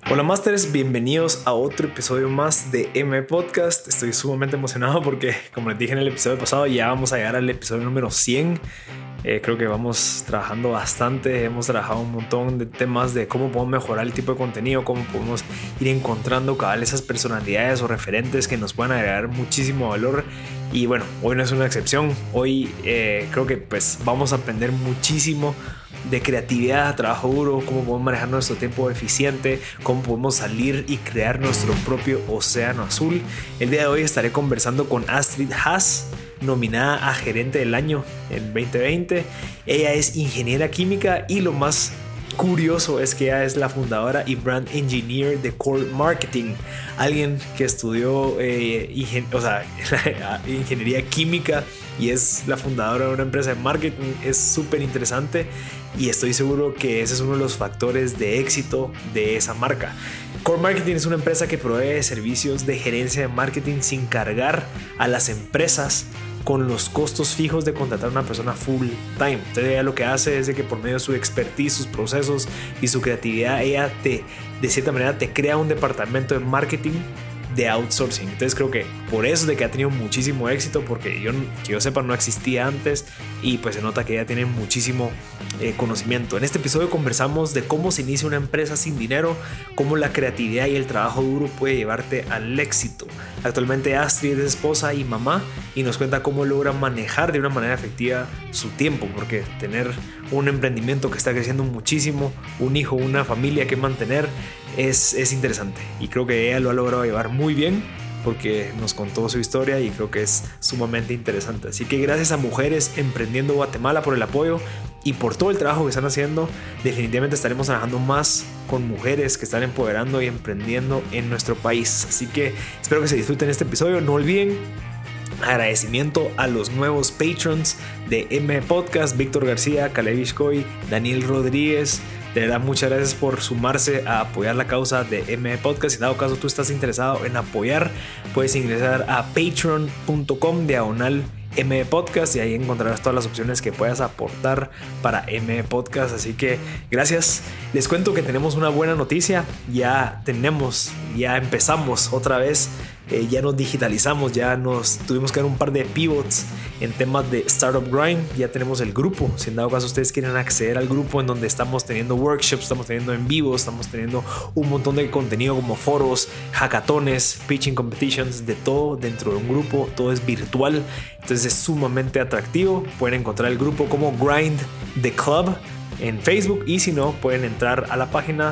Hola Masters, bienvenidos a otro episodio más de M Podcast. Estoy sumamente emocionado porque, como les dije en el episodio pasado, ya vamos a llegar al episodio número 100. Creo que vamos trabajando bastante, hemos trabajado un montón de temas de cómo podemos mejorar el tipo de contenido, cómo podemos ir encontrando cabal esas personalidades o referentes que nos puedan agregar muchísimo valor. Y bueno, hoy no es una excepción. Hoy creo que pues vamos a aprender muchísimo de creatividad, trabajo duro, cómo podemos manejar nuestro tiempo eficiente, cómo podemos salir y crear nuestro propio océano azul. El día de hoy estaré conversando con Astrid Haas, nominada a Gerente del Año en 2020. Ella es ingeniera química y lo más curioso es que ella es la fundadora y brand engineer de Core Marketing, alguien que estudió ingeniería química y es la fundadora de una empresa de marketing. Es súper interesante y estoy seguro que ese es uno de los factores de éxito de esa marca. Core Marketing es una empresa que provee servicios de gerencia de marketing sin cargar a las empresas con los costos fijos de contratar a una persona full time. Entonces ella lo que hace es de que por medio de su expertise, sus procesos y su creatividad, ella de cierta manera te crea un departamento de marketing de outsourcing. Entonces creo que por eso es de que ha tenido muchísimo éxito, porque que yo sepa no existía antes y pues se nota que ella tiene muchísimo conocimiento. En este episodio conversamos de cómo se inicia una empresa sin dinero, cómo la creatividad y el trabajo duro puede llevarte al éxito. Actualmente Astrid es esposa y mamá y nos cuenta cómo logra manejar de una manera efectiva su tiempo, porque tener un emprendimiento que está creciendo muchísimo, un hijo, una familia que mantener es interesante, y creo que ella lo ha logrado llevar muy bien porque nos contó su historia y creo que es sumamente interesante. Así que gracias a Mujeres Emprendiendo Guatemala por el apoyo y por todo el trabajo que están haciendo. Definitivamente estaremos trabajando más con mujeres que están empoderando y emprendiendo en nuestro país. Así que espero que se disfruten este episodio. No olviden agradecimiento a los nuevos patrons de M Podcast: Víctor García, Caleb Ishkoy, Daniel Rodríguez. De verdad, muchas gracias por sumarse a apoyar la causa de M Podcast. Si dado caso tú estás interesado en apoyar, puedes ingresar a patreon.com/M Podcast y ahí encontrarás todas las opciones que puedas aportar para M Podcast. Así que gracias. Les cuento que tenemos una buena noticia. Ya empezamos otra vez. Ya nos digitalizamos, tuvimos que dar un par de pivots en temas de Startup Grind. Ya tenemos el grupo. Si en dado caso ustedes quieren acceder al grupo, en donde estamos teniendo workshops, estamos teniendo en vivo, estamos teniendo un montón de contenido como foros, hackatones, pitching competitions, de todo dentro de un grupo. Todo es virtual, entonces es sumamente atractivo. Pueden encontrar el grupo como Grind the Club en Facebook, y si no, pueden entrar a la página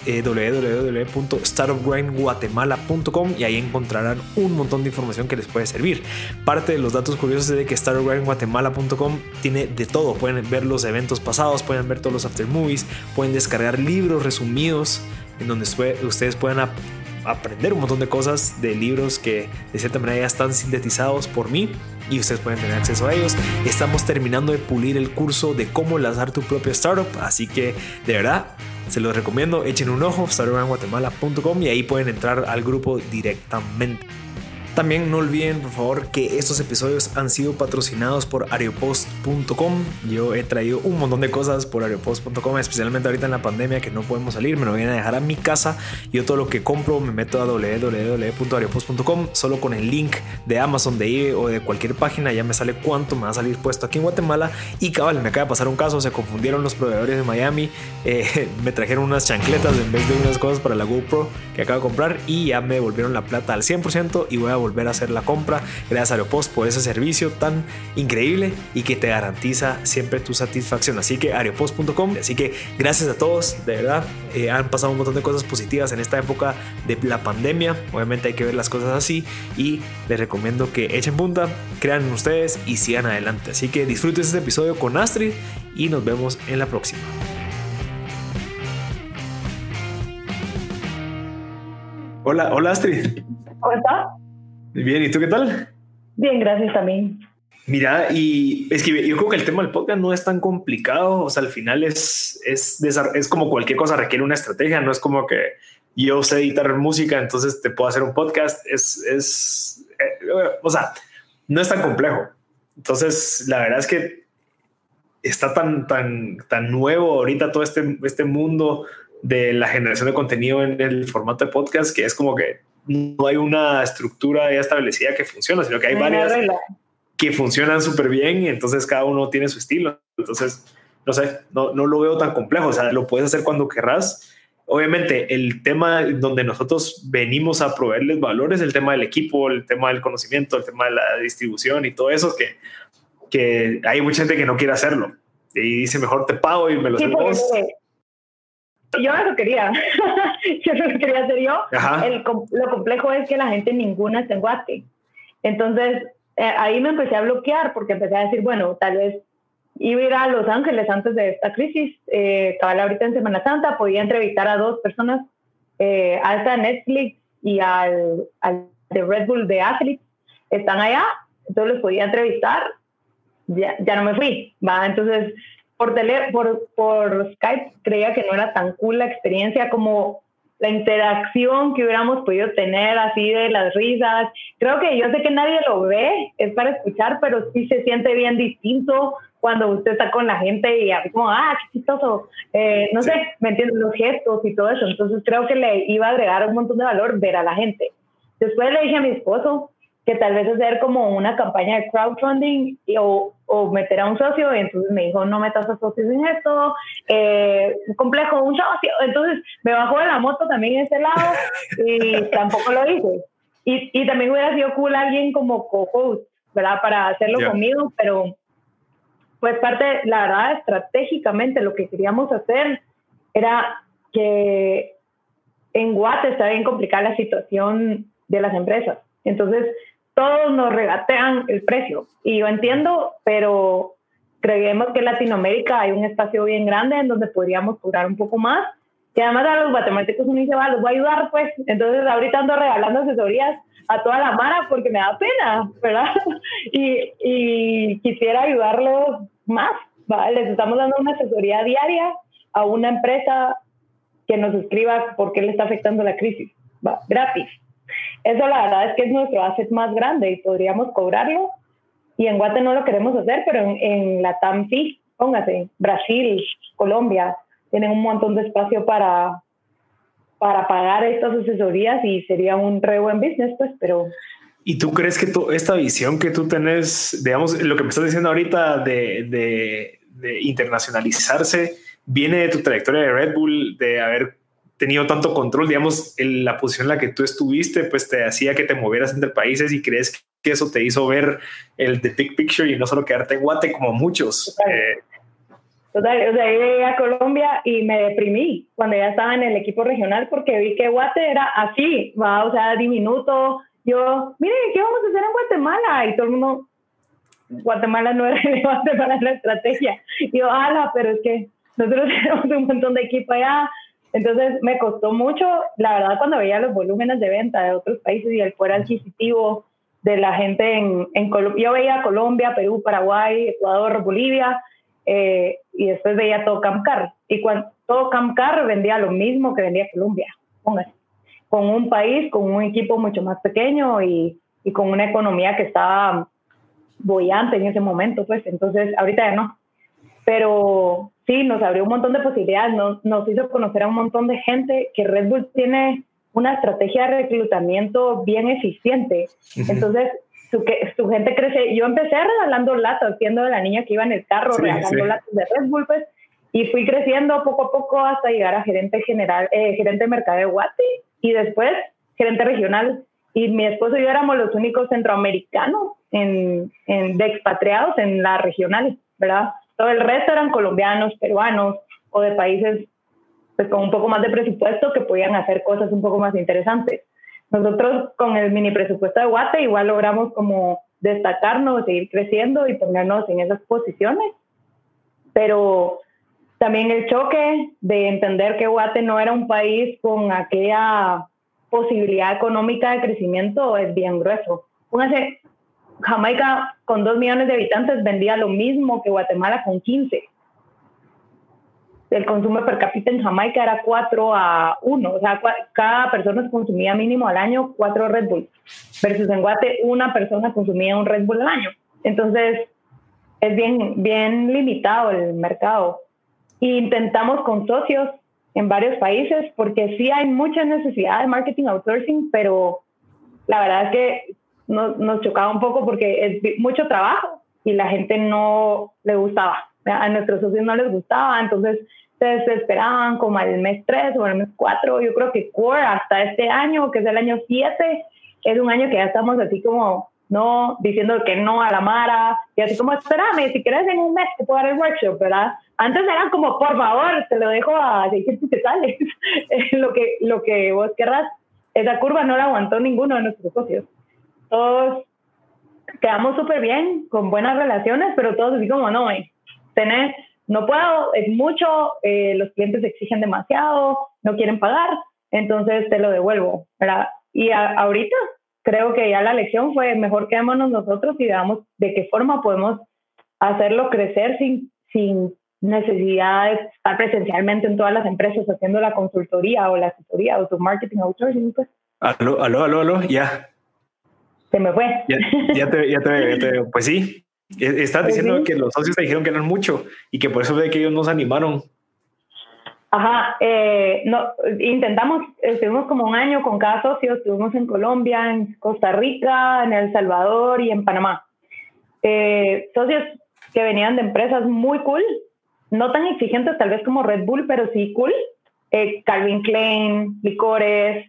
www.startupgrindguatemala.com y ahí encontrarán un montón de información que les puede servir. Parte de los datos curiosos es de que startupgrindguatemala.com tiene de todo. Pueden ver los eventos pasados, pueden ver todos los after movies, pueden descargar libros resumidos en donde ustedes puedan aprender un montón de cosas de libros que de cierta manera ya están sintetizados por mí y ustedes pueden tener acceso a ellos. Estamos terminando de pulir el curso de cómo lanzar tu propia startup, así que de verdad se los recomiendo. Echen un ojo, startupgrindguatemala.com, y ahí pueden entrar al grupo directamente. También no olviden, por favor, que estos episodios han sido patrocinados por Areopost.com. Yo he traído un montón de cosas por Areopost.com, especialmente ahorita en la pandemia que no podemos salir. Me lo vienen a dejar a mi casa. Yo todo lo que compro me meto a www.areopost.com. Solo con el link de Amazon, de eBay o de cualquier página ya me sale cuánto me va a salir puesto aquí en Guatemala. Y cabal, me acaba de pasar un caso. Se confundieron los proveedores de Miami. Me trajeron unas chancletas en vez de unas cosas para la GoPro que acabo de comprar y ya me devolvieron la plata al 100% y voy a volver a hacer la compra. Gracias a Areopost por ese servicio tan increíble y que te garantiza siempre tu satisfacción. Así que areopost.com. Así que gracias a todos, de verdad. Han pasado un montón de cosas positivas en esta época de la pandemia. Obviamente hay que ver las cosas así y les recomiendo que echen punta, crean en ustedes y sigan adelante. Así que disfruten este episodio con Astrid y nos vemos en la próxima. Hola Astrid. ¿Cómo está? Bien, ¿y tú qué tal? Bien, gracias también. Mira, y es que yo creo que el tema del podcast no es tan complicado. O sea, al final es como cualquier cosa, requiere una estrategia. No es como que yo sé editar música, entonces te puedo hacer un podcast. O sea, no es tan complejo. Entonces, la verdad es que está tan nuevo ahorita todo este mundo de la generación de contenido en el formato de podcast, que es como que no hay una estructura ya establecida que funciona, sino que hay varias que funcionan súper bien y entonces cada uno tiene su estilo. Entonces, no sé, no lo veo tan complejo. O sea, lo puedes hacer cuando querrás. Obviamente, el tema donde nosotros venimos a proveerles valor es el tema del equipo, el tema del conocimiento, el tema de la distribución y todo eso, que hay mucha gente que no quiere hacerlo y dice mejor te pago y me lo haces vos. Yo no lo quería. Yo no lo quería hacer yo. Lo complejo es que la gente ninguna está en Guate. Entonces, ahí me empecé a bloquear porque empecé a decir, bueno, tal vez iba a ir a Los Ángeles antes de esta crisis, cabal ahorita en Semana Santa, podía entrevistar a 2 personas, a esta Netflix y al de Red Bull de Athletes, están allá, entonces los podía entrevistar, ya no me fui, ¿va? Entonces, por Skype creía que no era tan cool la experiencia como la interacción que hubiéramos podido tener, así de las risas. Creo que yo sé que nadie lo ve, es para escuchar, pero sí se siente bien distinto cuando usted está con la gente y así como, qué chistoso, no sé, me entienden los gestos y todo eso. Entonces creo que le iba a agregar un montón de valor ver a la gente. Después le dije a mi esposo que tal vez hacer como una campaña de crowdfunding o meter a un socio, y entonces me dijo, no metas a socios en esto, complejo, un socio. Entonces me bajó de la moto también ese lado y tampoco lo hice. Y también hubiera sido cool alguien como co-host, ¿verdad? Para hacerlo conmigo, pero pues la verdad, estratégicamente lo que queríamos hacer era que en Guate está bien complicada la situación de las empresas. Entonces, todos nos regatean el precio. Y yo entiendo, pero creemos que en Latinoamérica hay un espacio bien grande en donde podríamos cobrar un poco más. Y además a los guatemaltecos uno dice, los voy a ayudar, pues. Entonces, ahorita ando regalando asesorías a toda la mara porque me da pena, ¿verdad? Y quisiera ayudarlos más, ¿vale? Les estamos dando una asesoría diaria a una empresa que nos escriba por qué le está afectando la crisis, ¿va? Gratis. Eso la verdad es que es nuestro asset más grande y podríamos cobrarlo, y en Guate no lo queremos hacer, pero en la TAM sí, póngase, Brasil, Colombia, tienen un montón de espacio para pagar estas asesorías y sería un re buen business, pues, pero... ¿Y tú crees que esta visión que tú tenés, digamos, lo que me estás diciendo ahorita de internacionalizarse, viene de tu trayectoria de Red Bull, de haber tenido tanto control, digamos, en la posición en la que tú estuviste, pues te hacía que te movieras entre países, y crees que eso te hizo ver el the big picture y no solo quedarte en Guate como muchos? Total, o sea, yo llegué a Colombia y me deprimí cuando ya estaba en el equipo regional porque vi que Guate era así, ¿va? O sea, diminuto. Yo, miren, ¿qué vamos a hacer en Guatemala? Y todo el mundo, Guatemala no era relevante para la estrategia. Y yo, pero es que nosotros tenemos un montón de equipo allá. Entonces me costó mucho, la verdad, cuando veía los volúmenes de venta de otros países y el poder adquisitivo de la gente en Colombia. Yo veía Colombia, Perú, Paraguay, Ecuador, Bolivia, y después veía todo Camcar. Y todo Camcar vendía lo mismo que vendía Colombia, póngase, con un país, con un equipo mucho más pequeño y con una economía que estaba bollante en ese momento, pues. Entonces, ahorita ya no. Pero sí, nos abrió un montón de posibilidades, nos hizo conocer a un montón de gente, que Red Bull tiene una estrategia de reclutamiento bien eficiente. Entonces, su gente crece. Yo empecé regalando latas, siendo la niña que iba en el carro, regalando latas de Red Bull, pues, y fui creciendo poco a poco hasta llegar a gerente general, gerente de mercado de Guate, y después gerente regional. Y mi esposo y yo éramos los únicos centroamericanos de expatriados en las regionales, ¿verdad? Todo el resto eran colombianos, peruanos o de países pues con un poco más de presupuesto que podían hacer cosas un poco más interesantes. Nosotros con el mini presupuesto de Guate igual logramos como destacarnos, seguir creciendo y ponernos en esas posiciones, pero también el choque de entender que Guate no era un país con aquella posibilidad económica de crecimiento es bien grueso. Póngase, Jamaica con 2 millones de habitantes vendía lo mismo que Guatemala con 15. El consumo per cápita en Jamaica era 4-1, o sea, cada persona consumía mínimo al año 4 Red Bull, versus en Guate una persona consumía un Red Bull al año. Entonces es bien limitado el mercado. E intentamos con socios en varios países, porque sí hay mucha necesidad de marketing outsourcing, pero la verdad es que nos chocaba un poco porque es mucho trabajo y la gente no le gustaba. A nuestros socios no les gustaba, entonces se desesperaban como al mes 3 o al mes 4. Yo creo que Core hasta este año, que es el año 7, es un año que ya estamos así como no diciendo que no a la mara, y así como espérame, si quieres en un mes te puedo dar el workshop, ¿verdad? Antes eran como, por favor, te lo dejo a 600 quetzales, lo que vos querrás. Esa curva no la aguantó ninguno de nuestros socios. Todos quedamos súper bien, con buenas relaciones, pero todos así como, no, no puedo, es mucho, los clientes exigen demasiado, no quieren pagar, entonces te lo devuelvo, ¿verdad? Y ahorita creo que ya la lección fue mejor quedémonos nosotros y veamos de qué forma podemos hacerlo crecer sin necesidad de estar presencialmente en todas las empresas haciendo la consultoría o la asesoría o tu marketing outsourcing, pues. Aló, ya. Se me fue. Ya te veo. Pues sí, estás diciendo que los socios te dijeron que eran mucho y que por eso de que ellos nos animaron. Ajá, no, intentamos, estuvimos como un año con cada socio, estuvimos en Colombia, en Costa Rica, en El Salvador y en Panamá. Socios que venían de empresas muy cool, no tan exigentes tal vez como Red Bull, pero sí cool. Calvin Klein, licores,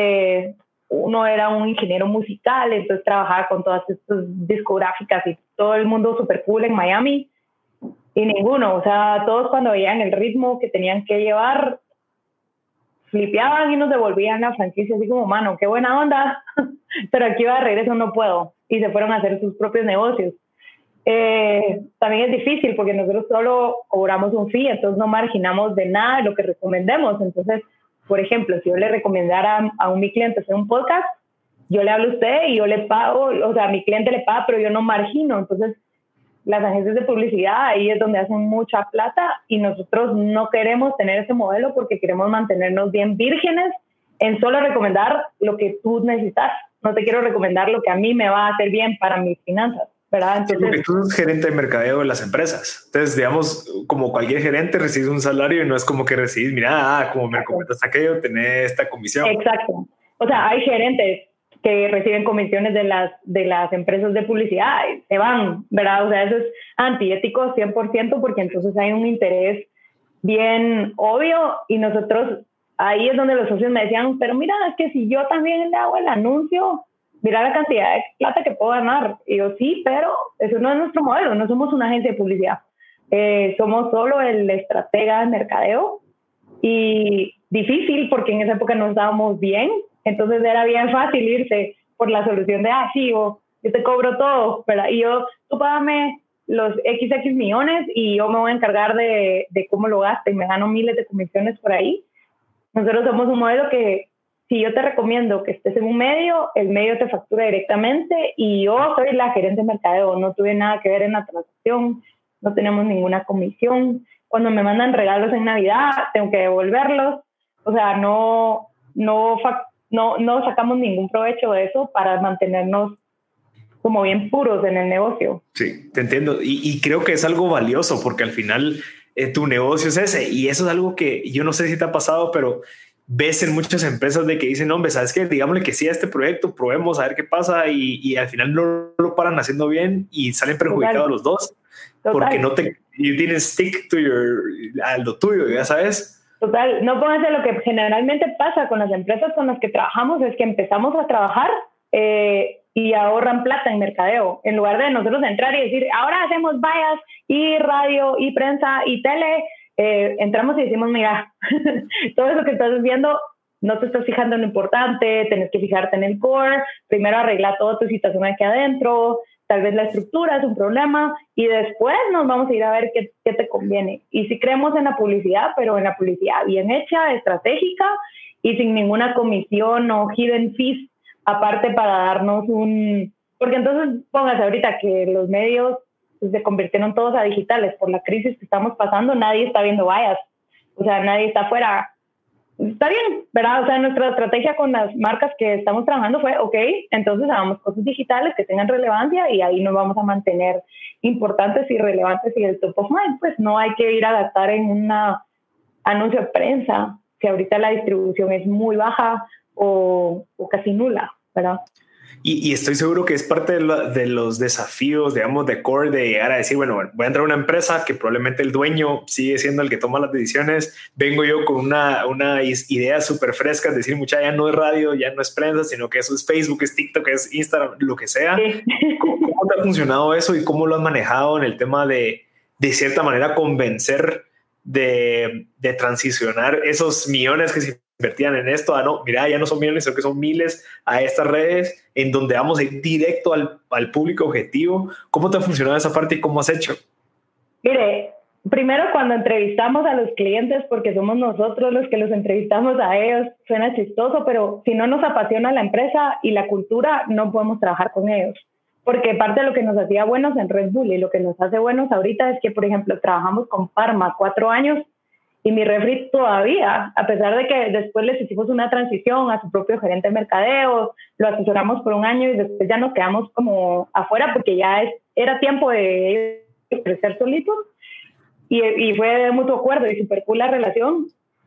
uno era un ingeniero musical, entonces trabajaba con todas estas discográficas y todo el mundo súper cool en Miami. Y ninguno, o sea, todos cuando veían el ritmo que tenían que llevar, flipeaban y nos devolvían la franquicia así como, mano, qué buena onda, pero aquí va de regreso, no puedo. Y se fueron a hacer sus propios negocios. También es difícil porque nosotros solo cobramos un fee, entonces no marginamos de nada de lo que recomendemos. Entonces, por ejemplo, si yo le recomendara a mi cliente hacer un podcast, yo le hablo a usted y yo le pago, o sea, mi cliente le paga, pero yo no margino. Entonces, las agencias de publicidad ahí es donde hacen mucha plata y nosotros no queremos tener ese modelo porque queremos mantenernos bien vírgenes en solo recomendar lo que tú necesitas. No te quiero recomendar lo que a mí me va a hacer bien para mis finanzas, ¿verdad? Entonces, porque tú eres gerente de mercadeo de las empresas. Entonces, digamos, como cualquier gerente recibes un salario y no es como que recibes, mira, como me recomendaste aquello, tenés esta comisión. Exacto. O sea, hay gerentes que reciben comisiones de las empresas de publicidad y se van, ¿verdad? O sea, eso es antiético 100% porque entonces hay un interés bien obvio y nosotros, ahí es donde los socios me decían, pero mira, es que si yo también le hago el anuncio, mira la cantidad de plata que puedo ganar. Y yo, sí, pero eso no es nuestro modelo, no somos una agencia de publicidad. Somos solo el estratega de mercadeo y difícil porque en esa época nos dábamos bien. Entonces era bien fácil irse por la solución de, sí, yo te cobro todo, ¿verdad? Y tú págame los XX millones y yo me voy a encargar de cómo lo gasto y me gano miles de comisiones por ahí. Nosotros somos un modelo que si yo te recomiendo que estés en un medio, el medio te factura directamente y yo soy la gerente de mercadeo, no tuve nada que ver en la transacción, no tenemos ninguna comisión. Cuando me mandan regalos en Navidad, tengo que devolverlos. O sea, no sacamos ningún provecho de eso para mantenernos como bien puros en el negocio. Sí, te entiendo. Y creo que es algo valioso porque al final tu negocio es ese. Y eso es algo que yo no sé si te ha pasado, pero ves en muchas empresas de que dicen, hombre, ¿sabes qué? Digámosle que sí a este proyecto, probemos a ver qué pasa y al final no lo paran haciendo bien y salen perjudicados Total. Los dos. Total. Porque no you didn't stick to a lo tuyo, ya sabes. Total, no pónganse lo que generalmente pasa con las empresas con las que trabajamos es que empezamos a trabajar y ahorran plata en mercadeo. En lugar de nosotros entrar y decir, ahora hacemos vallas y radio y prensa y tele, entramos y decimos, mira, todo eso que estás haciendo no te estás fijando en lo importante, tenés que fijarte en el core, primero arregla toda tu situación aquí adentro, tal vez la estructura es un problema y después nos vamos a ir a ver qué te conviene. Y si creemos en la publicidad, pero en la publicidad bien hecha, estratégica y sin ninguna comisión o hidden fees, aparte para darnos porque entonces póngase ahorita que los medios se convirtieron todos a digitales por la crisis que estamos pasando, nadie está viendo vallas, o sea, nadie está afuera. Está bien, ¿verdad? O sea, nuestra estrategia con las marcas que estamos trabajando fue, ok, entonces hagamos cosas digitales que tengan relevancia y ahí nos vamos a mantener importantes y relevantes y el top of mind. Pues no hay que ir a gastar en una anuncio de prensa, que ahorita la distribución es muy baja o casi nula, ¿verdad? Y estoy seguro que es parte de los desafíos, digamos, de Core, de llegar a decir, bueno, voy a entrar a una empresa que probablemente el dueño sigue siendo el que toma las decisiones. Vengo yo con una idea súper fresca, es decir, mucha, ya no es radio, ya no es prensa, sino que eso es Facebook, es TikTok, es Instagram, lo que sea. Sí. ¿Cómo te ha funcionado eso y cómo lo has manejado en el tema de cierta manera, convencer de transicionar esos millones que se invertían en esto a no, mira, ya no son millones, sino que son miles a estas redes en donde vamos a ir directo al público objetivo? ¿Cómo te ha funcionado esa parte y cómo has hecho? Mire, primero cuando entrevistamos a los clientes, porque somos nosotros los que los entrevistamos a ellos, suena chistoso, pero si no nos apasiona la empresa y la cultura, no podemos trabajar con ellos. Porque parte de lo que nos hacía buenos en Red Bull y lo que nos hace buenos ahorita es que, por ejemplo, trabajamos con Parma 4 años y mi refri todavía, a pesar de que después les hicimos una transición a su propio gerente de mercadeo, lo asesoramos por 1 año y después ya nos quedamos como afuera porque ya era tiempo de crecer solitos y fue de mutuo acuerdo y súper cool la relación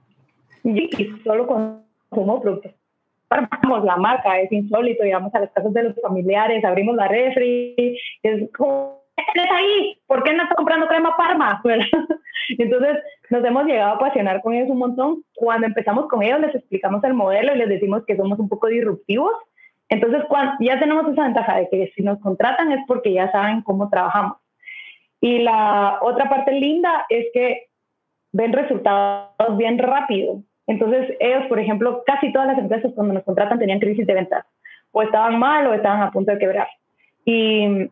y solo consumó productos. Armamos la marca, es insólito, llegamos a las casas de los familiares, abrimos la refri, es como, ¿qué es ahí? ¿Por qué no está comprando crema Parma? Entonces nos hemos llegado a apasionar con ellos un montón. Cuando empezamos con ellos les explicamos el modelo y les decimos que somos un poco disruptivos. Entonces ya tenemos esa ventaja de que si nos contratan es porque ya saben cómo trabajamos. Y la otra parte linda es que ven resultados bien rápido. Entonces ellos, por ejemplo, casi todas las empresas cuando nos contratan tenían crisis de ventas. O estaban mal o estaban a punto de quebrar. Y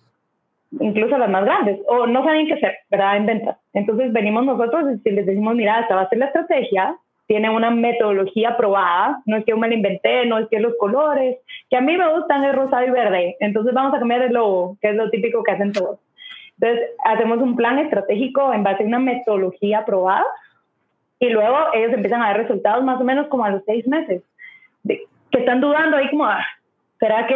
incluso las más grandes, o no sabían qué hacer, ¿verdad? En ventas. Entonces venimos nosotros y les decimos, mira, esta va a ser la estrategia, tiene una metodología probada, no es que yo me la inventé, no es que los colores, que a mí me gustan es rosado y verde, entonces vamos a cambiar el logo, que es lo típico que hacen todos. Entonces hacemos un plan estratégico en base a una metodología probada y luego ellos empiezan a dar resultados más o menos como a los 6 meses, que están dudando ahí como, ¿será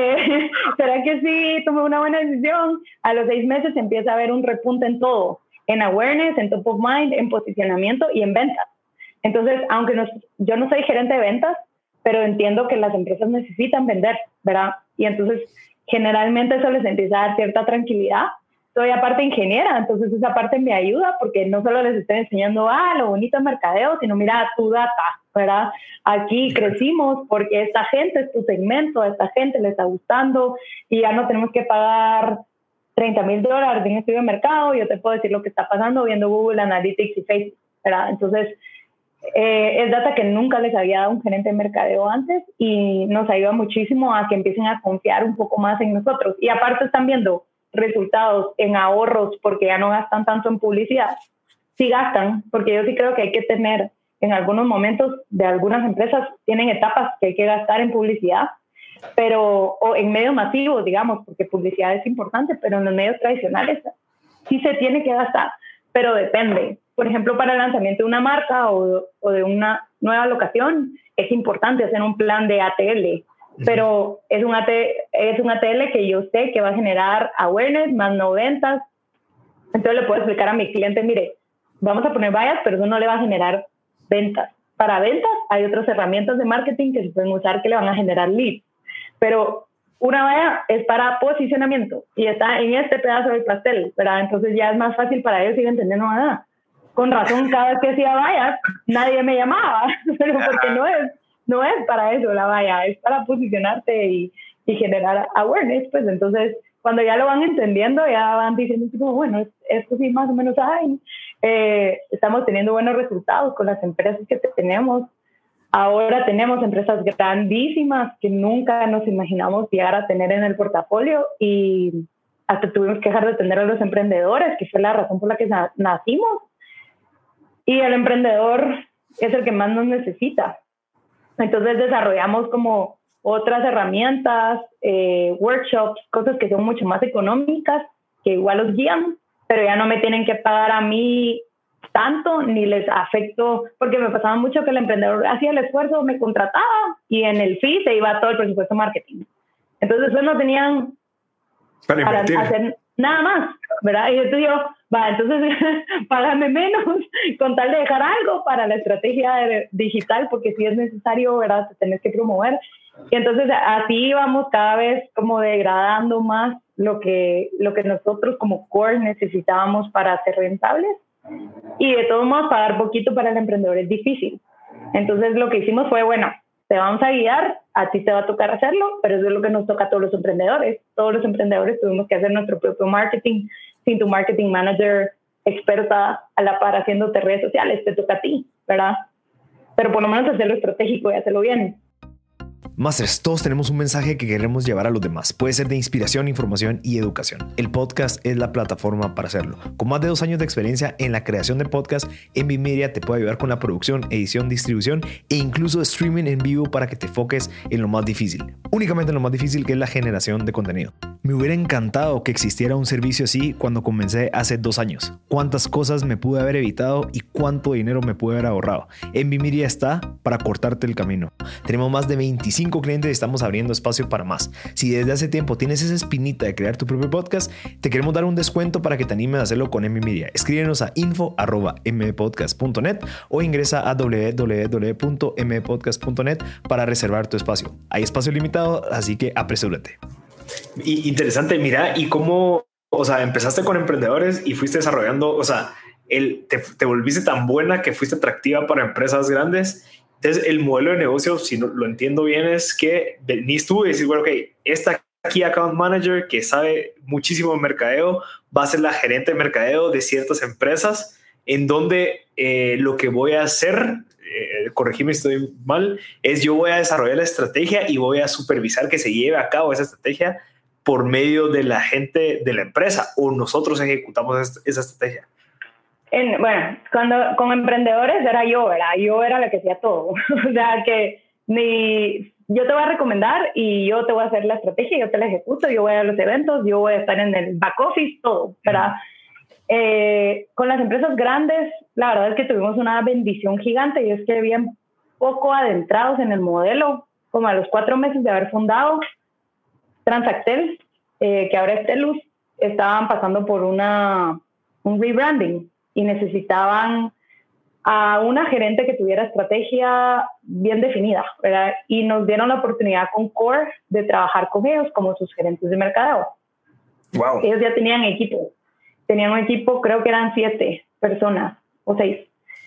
que sí tomé una buena decisión? A los 6 meses empieza a haber un repunte en todo, en awareness, en top of mind, en posicionamiento y en ventas. Entonces, aunque yo no soy gerente de ventas, pero entiendo que las empresas necesitan vender, ¿verdad? Y entonces, generalmente eso les empieza a dar cierta tranquilidad. Soy aparte ingeniera, entonces esa parte me ayuda porque no solo les estoy enseñando lo bonito de mercadeo, sino mira tu data, ¿verdad? Aquí crecimos porque esta gente es tu segmento, a esta gente le está gustando y ya no tenemos que pagar $30,000 en estudio de mercado. Yo te puedo decir lo que está pasando viendo Google Analytics y Facebook, ¿verdad? Entonces, es data que nunca les había dado un gerente de mercadeo antes y nos ayuda muchísimo a que empiecen a confiar un poco más en nosotros. Y aparte están viendo resultados en ahorros porque ya no gastan tanto en publicidad. Sí gastan, porque yo sí creo que hay que tener, en algunos momentos de algunas empresas tienen etapas que hay que gastar en publicidad, pero o en medios masivos, digamos, porque publicidad es importante, pero en los medios tradicionales sí se tiene que gastar, pero depende. Por ejemplo, para el lanzamiento de una marca o de una nueva locación es importante hacer un plan de ATL, pero es un ATL que yo sé que va a generar awareness más no ventas. Entonces le puedo explicar a mi cliente, mire, vamos a poner vallas, pero eso no le va a generar ventas. Para ventas hay otras herramientas de marketing que se pueden usar que le van a generar leads, pero una valla es para posicionamiento y está en este pedazo del pastel, ¿verdad? Entonces ya es más fácil para ellos ir entendiendo nada. Con razón, cada vez que hacía vallas, nadie me llamaba, pero porque no es para eso la valla, es para posicionarte y generar awareness, pues entonces cuando ya lo van entendiendo, ya van diciendo como, bueno, esto sí más o menos hay. Estamos teniendo buenos resultados con las empresas que tenemos. Ahora tenemos empresas grandísimas que nunca nos imaginamos llegar a tener en el portafolio y hasta tuvimos que dejar de atender a los emprendedores, que fue la razón por la que nacimos. Y el emprendedor es el que más nos necesita. Entonces desarrollamos como otras herramientas, workshops, cosas que son mucho más económicas, que igual los guían, pero ya no me tienen que pagar a mí tanto, ni les afecto, porque me pasaba mucho que el emprendedor hacía el esfuerzo, me contrataba y en el fee se iba todo el presupuesto de marketing. Entonces no tenían para hacer nada más, ¿verdad? Y yo te digo, entonces págame menos con tal de dejar algo para la estrategia digital, porque si es necesario, ¿verdad? Te tenés que promover. Y entonces así vamos cada vez como degradando más lo que nosotros como core necesitábamos para ser rentables. Y de todos modos, pagar poquito para el emprendedor es difícil. Entonces lo que hicimos fue, bueno, te vamos a guiar, a ti te va a tocar hacerlo, pero eso es lo que nos toca a todos los emprendedores. Todos los emprendedores tuvimos que hacer nuestro propio marketing. Sin tu marketing manager experta a la par haciéndote redes sociales, te toca a ti, ¿verdad? Pero por lo menos hacerlo estratégico y hacerlo bien. Masters, todos tenemos un mensaje que queremos llevar a los demás. Puede ser de inspiración, información y educación. El podcast es la plataforma para hacerlo. Con más de 2 años de experiencia en la creación de podcast, Envy Media te puede ayudar con la producción, edición, distribución e incluso streaming en vivo para que te enfoques en lo más difícil. Únicamente en lo más difícil, que es la generación de contenido. Me hubiera encantado que existiera un servicio así cuando comencé hace 2 años. Cuántas cosas me pude haber evitado y cuánto dinero me pude haber ahorrado. Envy Media está para cortarte el camino. Tenemos más de 25 clientes y estamos abriendo espacio para más. Si desde hace tiempo tienes esa espinita de crear tu propio podcast, te queremos dar un descuento para que te animes a hacerlo con Envy Media. Escríbenos a info@mpodcast.net o ingresa a www.mpodcast.net para reservar tu espacio. Hay espacio limitado, así que apresúrate. Interesante, mira, y cómo, o sea, empezaste con emprendedores y fuiste desarrollando, o sea, te volviste tan buena que fuiste atractiva para empresas grandes. Entonces, el modelo de negocio, si no, lo entiendo bien, es que venís tú y decís, bueno, ok, esta Key Account Manager que sabe muchísimo de mercadeo va a ser la gerente de mercadeo de ciertas empresas, en donde lo que voy a hacer, corregime si estoy mal, es yo voy a desarrollar la estrategia y voy a supervisar que se lleve a cabo esa estrategia por medio de la gente de la empresa, o nosotros ejecutamos esa estrategia. Bueno, con emprendedores era yo, ¿verdad? Yo era la que hacía todo. O sea, que yo te voy a recomendar y yo te voy a hacer la estrategia, yo te la ejecuto, yo voy a los eventos, yo voy a estar en el back office, todo, ¿verdad? Con las empresas grandes, la verdad es que tuvimos una bendición gigante y es que habían poco adentrados en el modelo, como a los 4 meses de haber fundado Transactel, que ahora es Telus, estaban pasando por un rebranding y necesitaban a una gerente que tuviera estrategia bien definida, ¿verdad? Y nos dieron la oportunidad con Core de trabajar con ellos como sus gerentes de mercadeo. Wow. Ellos ya tenían equipo. Tenían un equipo, creo que eran 7 personas o 6.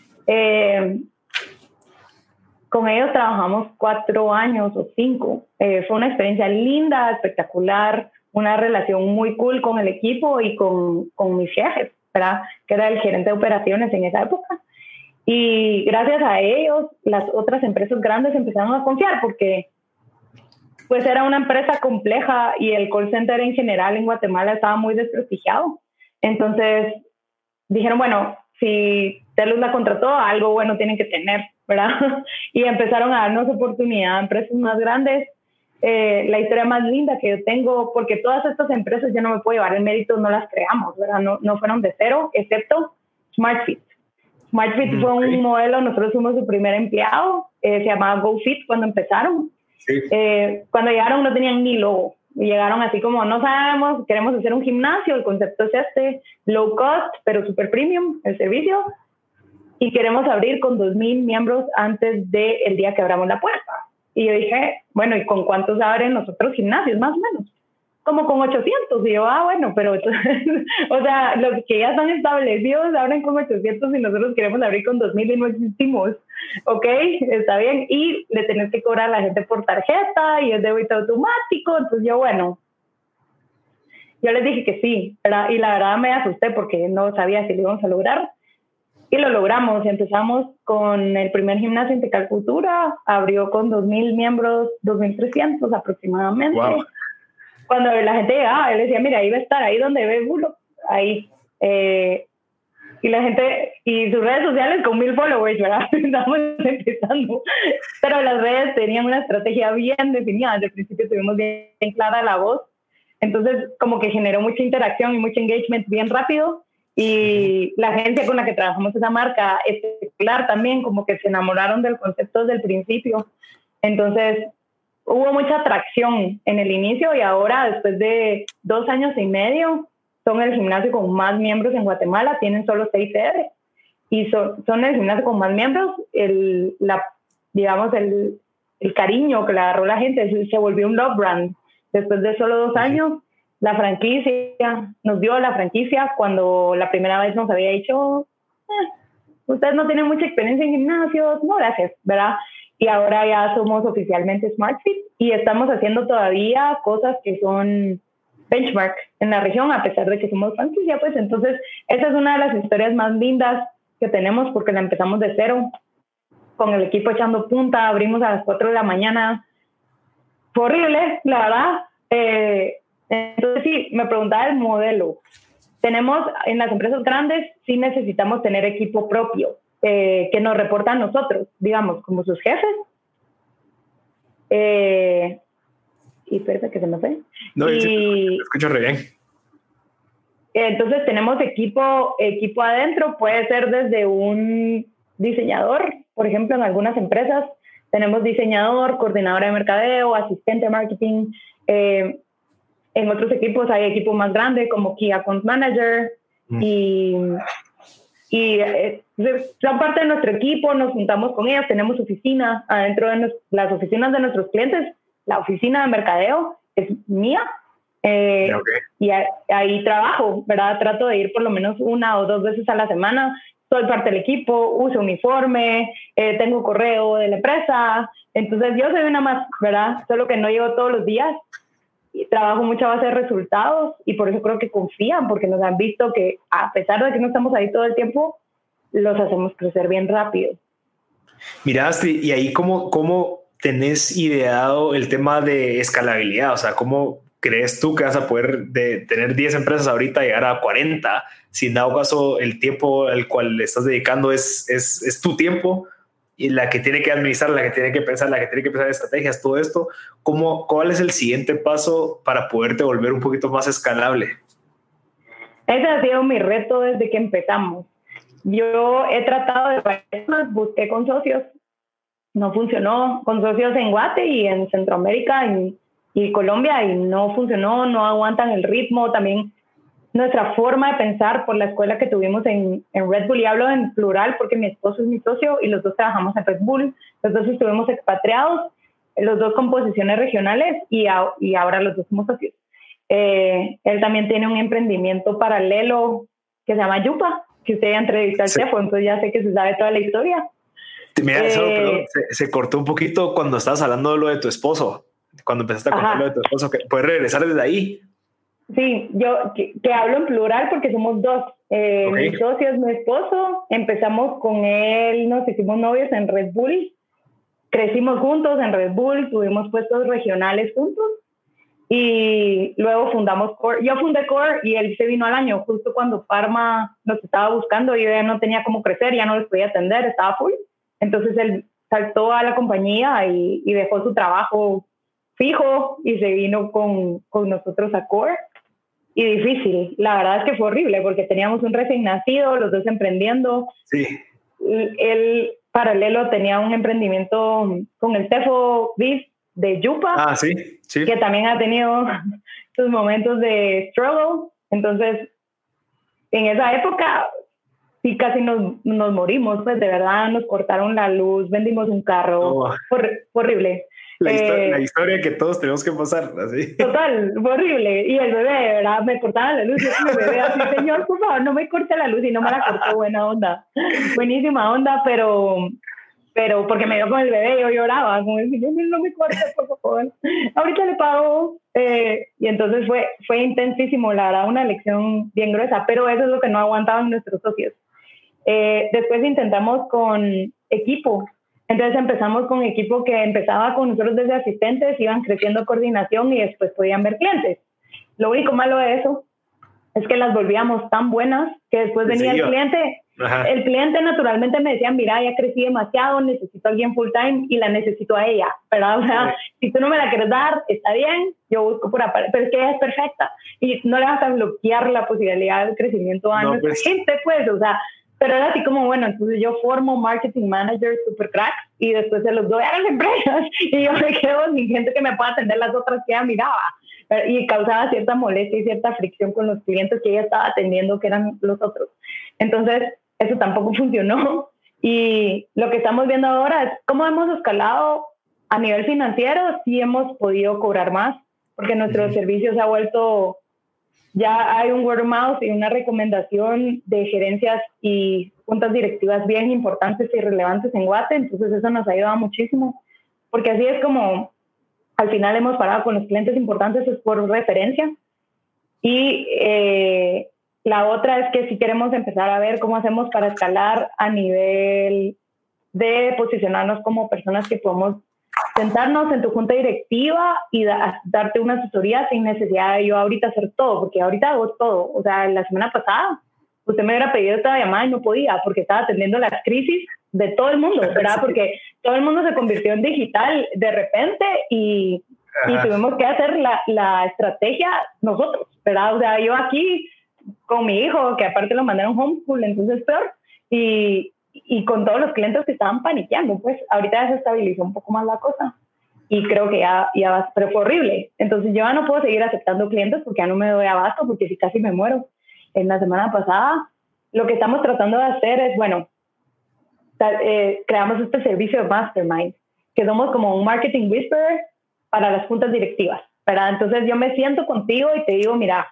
Con ellos trabajamos 4 años o 5. Fue una experiencia linda, espectacular, una relación muy cool con el equipo y con mis jefes, ¿verdad? Que era el gerente de operaciones en esa época. Y gracias a ellos, las otras empresas grandes empezaron a confiar porque pues era una empresa compleja y el call center en general en Guatemala estaba muy desprestigiado. Entonces dijeron, bueno, si Telus la contrató, algo bueno tienen que tener, ¿verdad? Y empezaron a darnos oportunidad a empresas más grandes. La historia más linda que yo tengo, porque todas estas empresas yo no me puedo llevar el mérito, no las creamos, ¿verdad? No fueron de cero, excepto SmartFit. SmartFit fue un modelo, nosotros fuimos su primer empleado, se llamaba GoFit cuando empezaron. Sí. Cuando llegaron no tenían ni logo, llegaron así como, no sabemos, queremos hacer un gimnasio, el concepto es low cost, pero super premium, el servicio, y queremos abrir con 2,000 miembros antes del día que abramos la puerta. Y yo dije, bueno, ¿y con cuántos abren los otros gimnasios? Más o menos. Como con 800. Y yo, bueno, pero o sea, los que ya están establecidos abren con 800 y nosotros queremos abrir con 2,000 y no existimos. Ok, está bien. Y le tenés que cobrar a la gente por tarjeta y es débito automático. Entonces yo, bueno, yo les dije que sí, ¿verdad? Y la verdad me asusté porque no sabía si lo íbamos a lograr. Y lo logramos. Empezamos con el primer gimnasio en Tecalcultura, abrió con 2,000 miembros, 2,300 aproximadamente. Wow. Cuando la gente llegaba, él decía, mira, ahí va a estar, ahí donde ve Bulo, ahí. Y la gente, y sus redes sociales con 1,000 followers, ¿verdad? Estamos empezando. Pero las redes tenían una estrategia bien definida. Desde el principio tuvimos bien clara la voz. Entonces, como que generó mucha interacción y mucho engagement bien rápido. Y la gente con la que trabajamos esa marca espectacular también, como que se enamoraron del concepto desde el principio. Entonces hubo mucha atracción en el inicio y ahora después de 2 años y medio son el gimnasio con más miembros en Guatemala, tienen solo 6 sedes y son el gimnasio con más miembros. Digamos, el cariño que le agarró la gente se volvió un love brand. Después de solo 2 años, la franquicia nos dio la franquicia cuando la primera vez nos había dicho, ustedes no tienen mucha experiencia en gimnasios, no gracias, ¿verdad? Y ahora ya somos oficialmente SmartFit y estamos haciendo todavía cosas que son benchmark en la región, a pesar de que somos franquicia, pues entonces esa es una de las historias más lindas que tenemos porque la empezamos de cero, con el equipo echando punta, abrimos a las 4 de la mañana, fue horrible, la verdad. Entonces sí, me preguntaba el modelo. Tenemos en las empresas grandes, sí necesitamos tener equipo propio, que nos reporta a nosotros, digamos, como sus jefes. Y espérate que se me fue. No, te escucho re bien. Entonces tenemos equipo adentro, puede ser desde un diseñador, por ejemplo, en algunas empresas tenemos diseñador, coordinadora de mercadeo, asistente de marketing. En otros equipos hay equipos más grandes como Key Account Manager y son parte de nuestro equipo, nos juntamos con ellas, tenemos oficina adentro de las oficinas de nuestros clientes. La oficina de mercadeo es mía y ahí trabajo, ¿verdad? Trato de ir por lo menos 1 o 2 veces a la semana. Soy parte del equipo, uso uniforme, tengo correo de la empresa. Entonces yo soy una más, ¿verdad? Solo que no llego todos los días. Y trabajo mucho a base de resultados y por eso creo que confían, porque nos han visto que a pesar de que no estamos ahí todo el tiempo, los hacemos crecer bien rápido. Mira, Astrid, y ahí ¿cómo tenés ideado el tema de escalabilidad? O sea, ¿cómo crees tú que vas a poder de tener 10 empresas ahorita llegar a 40? Si en dado caso el tiempo al cual le estás dedicando es tu tiempo y la que tiene que administrar, la que tiene que pensar, la que tiene que pensar estrategias, todo esto, ¿cuál es el siguiente paso para poderte volver un poquito más escalable? Ese ha sido mi reto desde que empezamos. Yo he tratado de busqué con socios, no funcionó, con socios en Guate y en Centroamérica y Colombia, y no funcionó, no aguantan el ritmo. También nuestra forma de pensar por la escuela que tuvimos en Red Bull, y hablo en plural porque mi esposo es mi socio y los dos trabajamos en Red Bull, los dos estuvimos expatriados, los dos con posiciones regionales y ahora los dos somos socios. Él también tiene un emprendimiento paralelo que se llama Yupa, que usted ya entrevistó al chef, entonces ya sé que se sabe toda la historia. Mira, perdón, se cortó un poquito cuando estabas hablando de lo de tu esposo, cuando empezaste a contar lo de tu esposo. ¿Puedes regresar desde ahí? Sí, yo que hablo en plural porque somos dos. Mi socio es mi esposo, empezamos con él, nos hicimos novios en Red Bull, crecimos juntos en Red Bull, tuvimos puestos regionales juntos y luego fundamos Core. Yo fundé Core y él se vino al año, justo cuando Pharma nos estaba buscando. Yo ya no tenía cómo crecer, ya no les podía atender, estaba full. Entonces él saltó a la compañía y dejó su trabajo fijo y se vino con nosotros a Core. Y difícil, la verdad es que fue horrible porque teníamos un recién nacido, los dos emprendiendo. Sí. Él paralelo tenía un emprendimiento con el Tefo Beef de Yupa, sí. Que también ha tenido sus momentos de struggle. Entonces, en esa época sí casi nos morimos, pues de verdad nos cortaron la luz, vendimos un carro, fue horrible. La historia que todos tenemos que pasar, así. Total, fue horrible. Y el bebé, de verdad, me cortaba la luz. Y el bebé así, señor, por favor, no me corte la luz. Y no me la cortó, buena onda. Buenísima onda, pero porque me dio con el bebé, yo lloraba. Como decir, no me corte, por favor. Ahorita le pago. Y entonces fue intensísimo, la verdad, una lección bien gruesa. Pero eso es lo que no aguantaban nuestros socios. Después intentamos con equipo. Entonces empezamos con equipo que empezaba con nosotros desde asistentes, iban creciendo coordinación y después podían ver clientes. Lo único malo de eso es que las volvíamos tan buenas que después venía el cliente. Ajá. El cliente naturalmente me decía, mira, ya crecí demasiado, necesito a alguien full time y la necesito a ella, ¿verdad? O sea, si tú no me la quieres dar, está bien, yo busco por aparte, pero es que ella es perfecta y no le vas a bloquear la posibilidad de crecimiento a nuestra gente, pues, o sea. Pero era así como, bueno, entonces yo formo marketing manager super crack y después se los doy a las empresas y yo me quedo sin gente que me pueda atender las otras que ella miraba. y causaba cierta molestia y cierta fricción con los clientes que ella estaba atendiendo, que eran los otros. Entonces, eso tampoco funcionó. Y lo que estamos viendo ahora es cómo hemos escalado a nivel financiero. Sí hemos podido cobrar más, porque nuestro servicio se ha vuelto, ya hay un word of mouth y una recomendación de gerencias y juntas directivas bien importantes y relevantes en Guate. Entonces eso nos ha ayudado muchísimo, porque así es como al final hemos parado con los clientes importantes, es por referencia. Y la otra es que si queremos empezar a ver cómo hacemos para escalar a nivel de posicionarnos como personas que podemos sentarnos en tu junta directiva y darte una asesoría sin necesidad de yo ahorita hacer todo, porque ahorita hago todo. O sea, la semana pasada usted me hubiera pedido esta llamada y no podía porque estaba atendiendo las crisis de todo el mundo, ¿verdad? Porque todo el mundo se convirtió en digital de repente y tuvimos que hacer la estrategia nosotros, ¿verdad? O sea, yo aquí con mi hijo, que aparte lo mandaron homeschool, entonces peor, y con todos los clientes que estaban paniqueando, pues ahorita ya se estabilizó un poco más la cosa y creo que ya va, pero fue horrible. Entonces yo ya no puedo seguir aceptando clientes porque ya no me doy abasto, porque si casi me muero. En la semana pasada lo que estamos tratando de hacer es, bueno, creamos este servicio de Mastermind, que somos como un marketing whisperer para las juntas directivas, ¿verdad? Entonces yo me siento contigo y te digo, mira,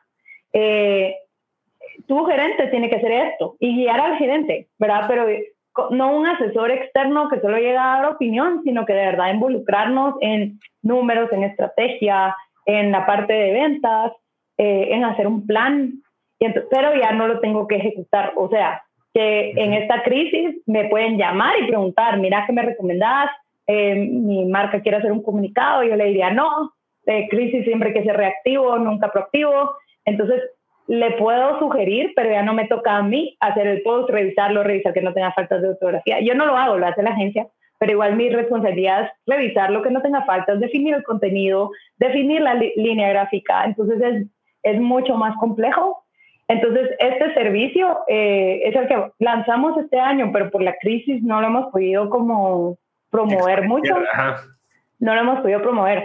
tu gerente tiene que hacer esto y guiar al gerente, ¿verdad? Pero no un asesor externo que solo llega a dar opinión, sino que de verdad involucrarnos en números, en estrategia, en la parte de ventas, en hacer un plan, pero ya no lo tengo que ejecutar. O sea, que en esta crisis me pueden llamar y preguntar, mira, ¿qué me recomendás? Mi marca quiere hacer un comunicado, yo le diría no, crisis siempre hay que ser reactivo, nunca proactivo. Entonces le puedo sugerir, pero ya no me toca a mí hacer el post, revisar que no tenga faltas de ortografía. Yo no lo hago, lo hace la agencia, pero igual mi responsabilidad es revisar lo que no tenga faltas, definir el contenido, definir la línea gráfica. Entonces es mucho más complejo. Entonces este servicio es el que lanzamos este año, pero por la crisis no lo hemos podido como promover mucho. No lo hemos podido promover.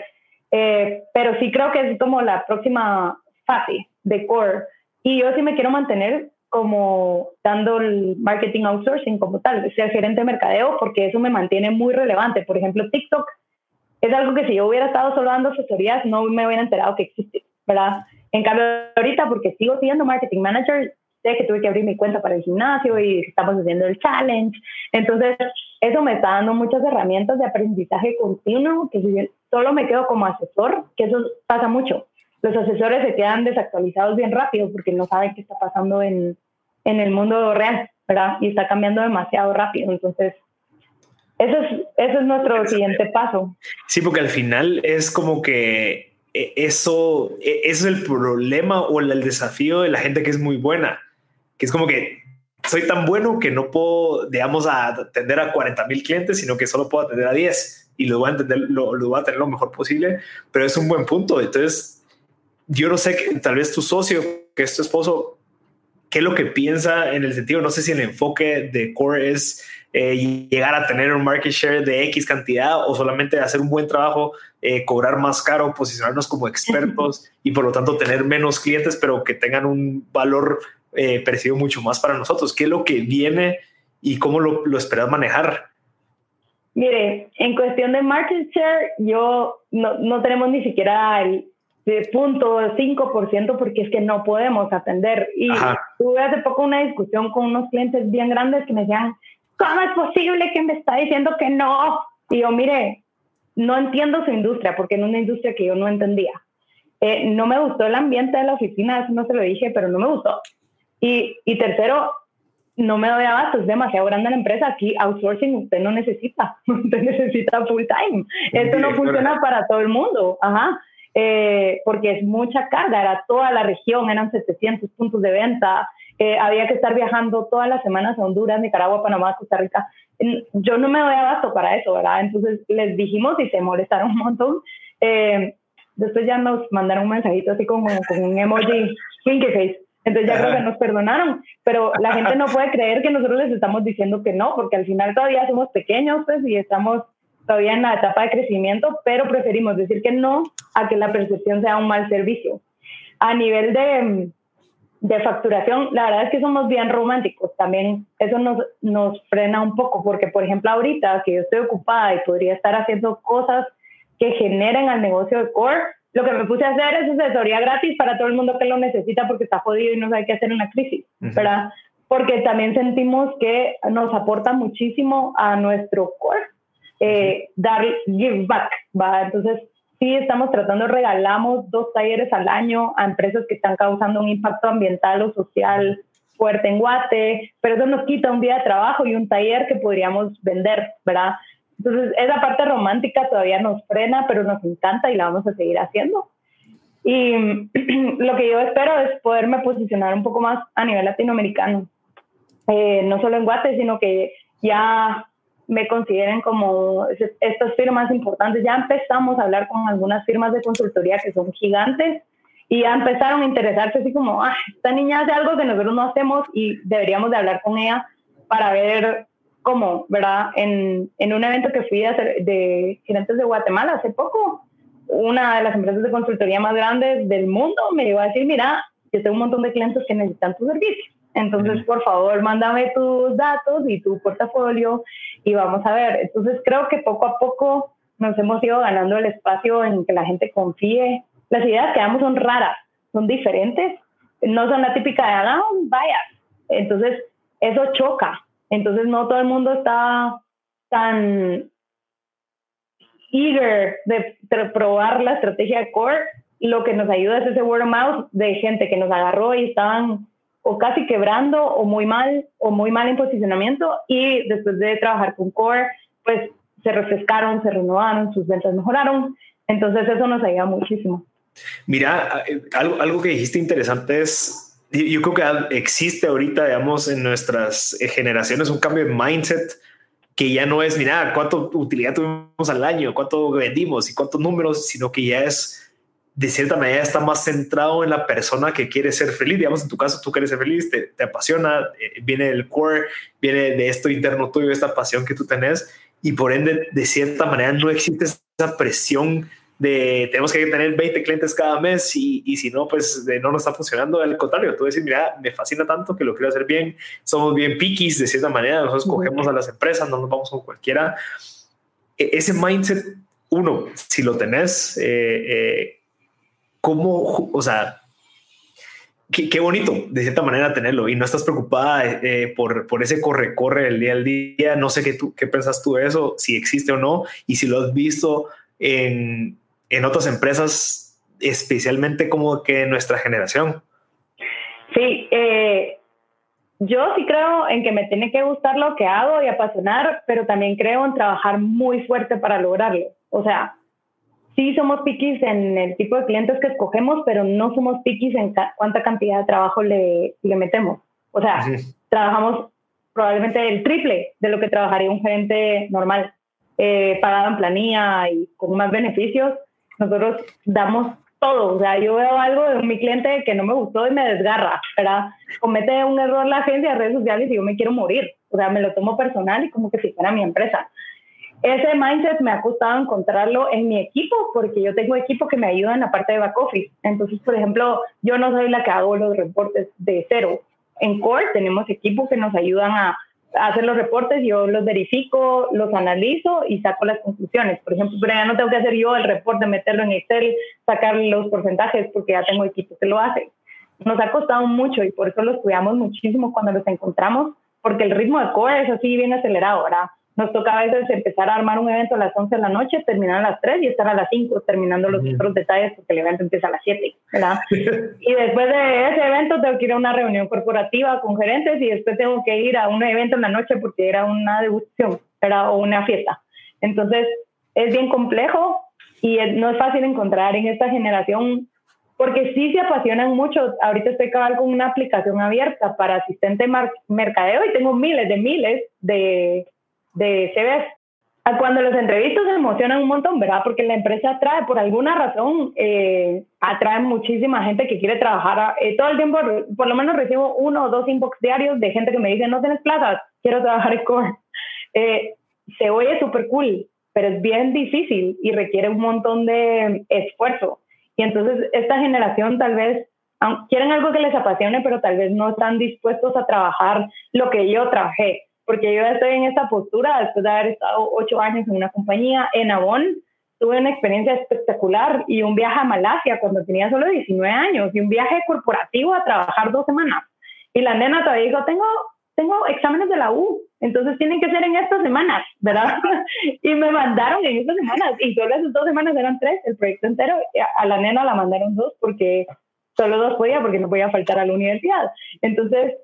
Pero sí creo que es como la próxima fase de Core. Y yo sí me quiero mantener como dando el marketing outsourcing como tal, ser gerente de mercadeo, porque eso me mantiene muy relevante. Por ejemplo, TikTok es algo que si yo hubiera estado solo dando asesorías no me hubiera enterado que existe, ¿verdad? En cambio, ahorita, porque sigo siendo marketing manager, sé que tuve que abrir mi cuenta para el gimnasio y estamos haciendo el challenge. Entonces, eso me está dando muchas herramientas de aprendizaje continuo, que si solo me quedo como asesor, que eso pasa mucho. Los asesores se quedan desactualizados bien rápido porque no saben qué está pasando en el mundo real, ¿verdad? Y está cambiando demasiado rápido. Entonces, eso es nuestro siguiente paso. Sí, porque al final es como que eso es el problema o el desafío de la gente que es muy buena, que es como que soy tan bueno que no puedo, digamos, atender a 40,000 clientes, sino que solo puedo atender a 10 y lo voy a tener lo mejor posible, pero es un buen punto. Entonces, yo no sé, que tal vez tu socio, que es tu esposo, qué es lo que piensa en el sentido, no sé si el enfoque de Core es llegar a tener un market share de X cantidad o solamente hacer un buen trabajo, cobrar más caro, posicionarnos como expertos y por lo tanto tener menos clientes, pero que tengan un valor percibido mucho más para nosotros. ¿Qué es lo que viene y cómo lo esperas manejar? Mire, en cuestión de market share, yo no tenemos ni siquiera el 0.5% porque es que no podemos atender. Y tuve hace poco una discusión con unos clientes bien grandes que me decían, ¿cómo es posible que me está diciendo que no? Y yo, mire, no entiendo su industria porque es una industria que yo no entendía. No me gustó el ambiente de la oficina, eso no se lo dije, pero no me gustó. Y tercero, no me doy abasto, es demasiado grande la empresa. Aquí outsourcing usted no necesita, usted necesita full time. Esto no funciona para todo el mundo. Porque es mucha carga, era toda la región, eran 700 puntos de venta, había que estar viajando todas las semanas a Honduras, Nicaragua, Panamá, Costa Rica. Yo no me doy abasto para eso, ¿verdad? Entonces les dijimos y se molestaron un montón. Después ya nos mandaron un mensajito así como con un emoji winky face. Entonces ya creo que nos perdonaron, pero la gente no puede creer que nosotros les estamos diciendo que no, porque al final todavía somos pequeños, pues, y estamos todavía en la etapa de crecimiento, pero preferimos decir que no a que la percepción sea un mal servicio. A nivel de facturación, la verdad es que somos bien románticos. También eso nos frena un poco, porque por ejemplo ahorita que yo estoy ocupada y podría estar haciendo cosas que generen al negocio de Core, lo que me puse a hacer es asesoría gratis para todo el mundo que lo necesita porque está jodido y no sabe qué hacer en la crisis, ¿verdad? Porque también sentimos que nos aporta muchísimo a nuestro Core dar give back, ¿va? Entonces sí estamos tratando, regalamos 2 talleres al año a empresas que están causando un impacto ambiental o social fuerte en Guate, pero eso nos quita un día de trabajo y un taller que podríamos vender, ¿verdad? Entonces, esa parte romántica todavía nos frena, pero nos encanta y la vamos a seguir haciendo. Y lo que yo espero es poderme posicionar un poco más a nivel latinoamericano. No solo en Guate, sino que ya me consideren como estas firmas importantes. Ya empezamos a hablar con algunas firmas de consultoría que son gigantes y ya empezaron a interesarse así como, esta niña hace algo que nosotros no hacemos y deberíamos de hablar con ella para ver cómo, ¿verdad? En un evento que fui de gerentes de Guatemala hace poco, una de las empresas de consultoría más grandes del mundo me llegó a decir, mira, yo tengo un montón de clientes que necesitan tu servicio. Entonces, por favor, mándame tus datos y tu portafolio y vamos a ver. Entonces, creo que poco a poco nos hemos ido ganando el espacio en que la gente confíe. Las ideas que damos son raras, son diferentes, no son la típica de, vaya. Entonces, eso choca. Entonces, no todo el mundo está tan eager de probar la estrategia de Core. Lo que nos ayuda es ese word of mouth de gente que nos agarró y estaban o casi quebrando o muy mal en posicionamiento, y después de trabajar con Core, pues se refrescaron, se renovaron, sus ventas mejoraron. Entonces eso nos ayuda muchísimo. Mira, algo que dijiste interesante es, yo creo que existe ahorita, digamos, en nuestras generaciones un cambio de mindset que ya no es, mira, cuánto utilidad tuvimos al año, cuánto vendimos y cuántos números, sino que ya es, de cierta manera, está más centrado en la persona que quiere ser feliz. Digamos, en tu caso, tú quieres ser feliz, te apasiona, viene del core, viene de esto interno tuyo, esta pasión que tú tenés, y por ende, de cierta manera, no existe esa presión de tenemos que tener 20 clientes cada mes y si no, pues no nos está funcionando. Al contrario, tú decís, mira, me fascina tanto que lo quiero hacer bien, somos bien piquis de cierta manera, nosotros cogemos a las empresas, no nos vamos con cualquiera. Ese mindset, uno, si lo tenés, ¿cómo? O sea, qué bonito de cierta manera tenerlo y no estás preocupada por ese corre del día al día. No sé qué pensás tú de eso, si existe o no, y si lo has visto en otras empresas, especialmente como que en nuestra generación. Sí, yo sí creo en que me tiene que gustar lo que hago y apasionar, pero también creo en trabajar muy fuerte para lograrlo. O sea, sí somos piquis en el tipo de clientes que escogemos, pero no somos piquis en cuánta cantidad de trabajo le metemos. O sea, trabajamos probablemente el triple de lo que trabajaría un gerente normal, pagado en planilla y con más beneficios. Nosotros damos todo. O sea, yo veo algo de mi cliente que no me gustó y me desgarra, ¿verdad? Comete un error la agencia de redes sociales y yo me quiero morir. O sea, me lo tomo personal y como que si fuera mi empresa. Ese mindset me ha costado encontrarlo en mi equipo, porque yo tengo equipo que me ayuda en la parte de back office. Entonces, por ejemplo, yo no soy la que hago los reportes de cero. En Core tenemos equipos que nos ayudan a hacer los reportes, yo los verifico, los analizo y saco las conclusiones. Por ejemplo, pero ya no tengo que hacer yo el reporte, meterlo en Excel, sacar los porcentajes, porque ya tengo equipos que lo hacen. Nos ha costado mucho y por eso los cuidamos muchísimo cuando los encontramos, porque el ritmo de Core es así bien acelerado, ¿verdad? Nos toca a veces empezar a armar un evento a las 11 de la noche, terminar a las 3 y estar a las 5 terminando los otros detalles, porque el evento empieza a las 7, ¿verdad? Y después de ese evento tengo que ir a una reunión corporativa con gerentes y después tengo que ir a un evento en la noche porque era una degustación, ¿verdad? O una fiesta. Entonces es bien complejo y no es fácil encontrar en esta generación, porque sí se apasionan mucho. Ahorita estoy cabal con una aplicación abierta para asistente mercadeo y tengo miles de CVs. Cuando los entrevistas se emocionan un montón, ¿verdad? Porque la empresa atrae, por alguna razón, atrae muchísima gente que quiere trabajar. Todo el tiempo, por lo menos recibo 1 o 2 inbox diarios de gente que me dice, no tienes plazas, quiero trabajar en Core. Se oye súper cool, pero es bien difícil y requiere un montón de esfuerzo. Y entonces esta generación tal vez quieren algo que les apasione, pero tal vez no están dispuestos a trabajar lo que yo trabajé, porque yo estoy en esta postura después de haber estado 8 años en una compañía. En Avon tuve una experiencia espectacular y un viaje a Malasia cuando tenía solo 19 años y un viaje corporativo a trabajar 2 semanas. Y la nena todavía dijo, tengo exámenes de la U, entonces tienen que ser en estas semanas, ¿verdad? Y me mandaron en estas semanas, y solo esas 2 semanas eran 3, el proyecto entero. A la nena la mandaron 2 porque solo 2 podía, porque no podía faltar a la universidad. Entonces,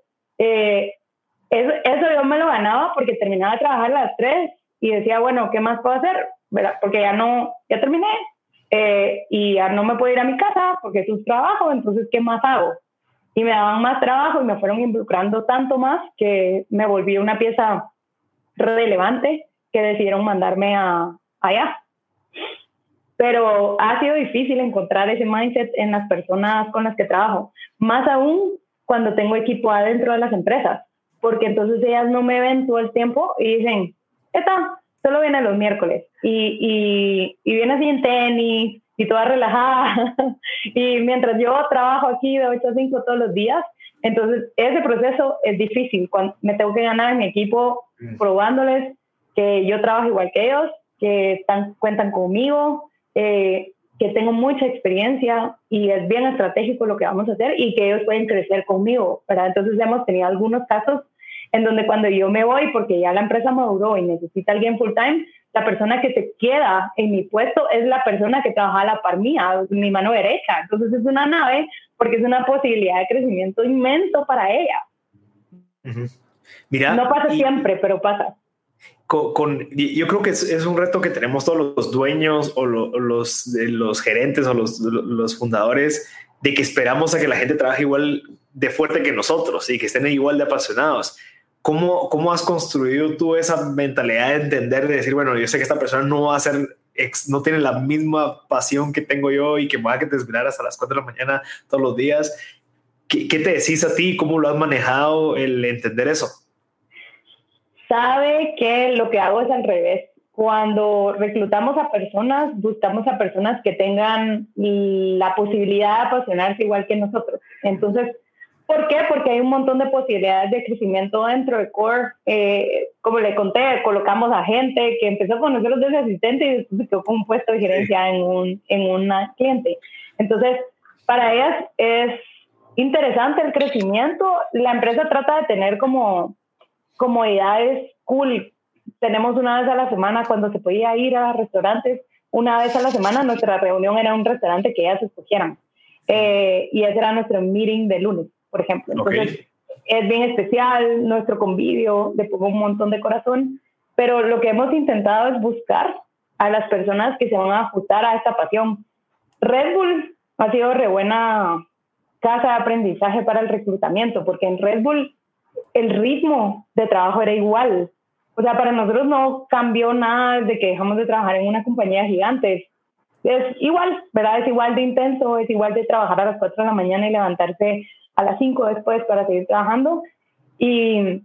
eso yo me lo ganaba porque terminaba de trabajar a las 3 y decía, bueno, ¿qué más puedo hacer? ¿Verdad? Porque ya terminé y ya no me puedo ir a mi casa porque es un trabajo, entonces, ¿qué más hago? Y me daban más trabajo y me fueron involucrando tanto más que me volví una pieza relevante que decidieron mandarme allá. Pero ha sido difícil encontrar ese mindset en las personas con las que trabajo, más aún cuando tengo equipo adentro de las empresas, porque entonces ellas no me ven todo el tiempo y dicen, solo viene los miércoles y viene así en tenis y toda relajada y mientras yo trabajo aquí de 8 a 5 todos los días. Entonces ese proceso es difícil cuando me tengo que ganar en mi equipo probándoles que yo trabajo igual que ellos, que cuentan conmigo, que tengo mucha experiencia y es bien estratégico lo que vamos a hacer y que ellos pueden crecer conmigo, ¿verdad? Entonces hemos tenido algunos casos en donde cuando yo me voy porque ya la empresa maduró y necesita alguien full time, la persona que se queda en mi puesto es la persona que trabaja a la par mía, mi mano derecha. Entonces es una nave porque es una posibilidad de crecimiento inmenso para ella. Uh-huh. Mira, no pasa siempre, pero pasa. Yo creo que es un reto que tenemos todos los dueños o los gerentes o los fundadores, de que esperamos a que la gente trabaje igual de fuerte que nosotros y que estén igual de apasionados. ¿Cómo has construido tú esa mentalidad de entender, de decir, bueno, yo sé que esta persona no va a ser, no tiene la misma pasión que tengo yo y que me va a desvelar hasta las 4 de la mañana todos los días? ¿Qué te decís a ti? ¿Cómo lo has manejado el entender eso? Sabe que lo que hago es al revés. Cuando reclutamos a personas, buscamos a personas que tengan la posibilidad de apasionarse igual que nosotros. Entonces, ¿por qué? Porque hay un montón de posibilidades de crecimiento dentro de Core. Como le conté, colocamos a gente que empezó con nosotros desde asistente y después se quedó con un puesto de gerencia en una cliente. Entonces, para ellas es interesante el crecimiento. La empresa trata de tener como comodidades cool. Tenemos una vez a la semana, cuando se podía ir a restaurantes, una vez a la semana nuestra reunión era un restaurante que ellas escogieran. Y ese era nuestro meeting de lunes, por ejemplo. Entonces, es bien especial nuestro convivio, le pongo un montón de corazón, pero lo que hemos intentado es buscar a las personas que se van a ajustar a esta pasión. Red Bull ha sido re buena casa de aprendizaje para el reclutamiento, porque en Red Bull el ritmo de trabajo era igual. O sea, para nosotros no cambió nada desde que dejamos de trabajar en una compañía gigante. Es igual, ¿verdad? Es igual de intenso, es igual de trabajar a las 4 de la mañana y levantarse a las 5 después para seguir trabajando. Y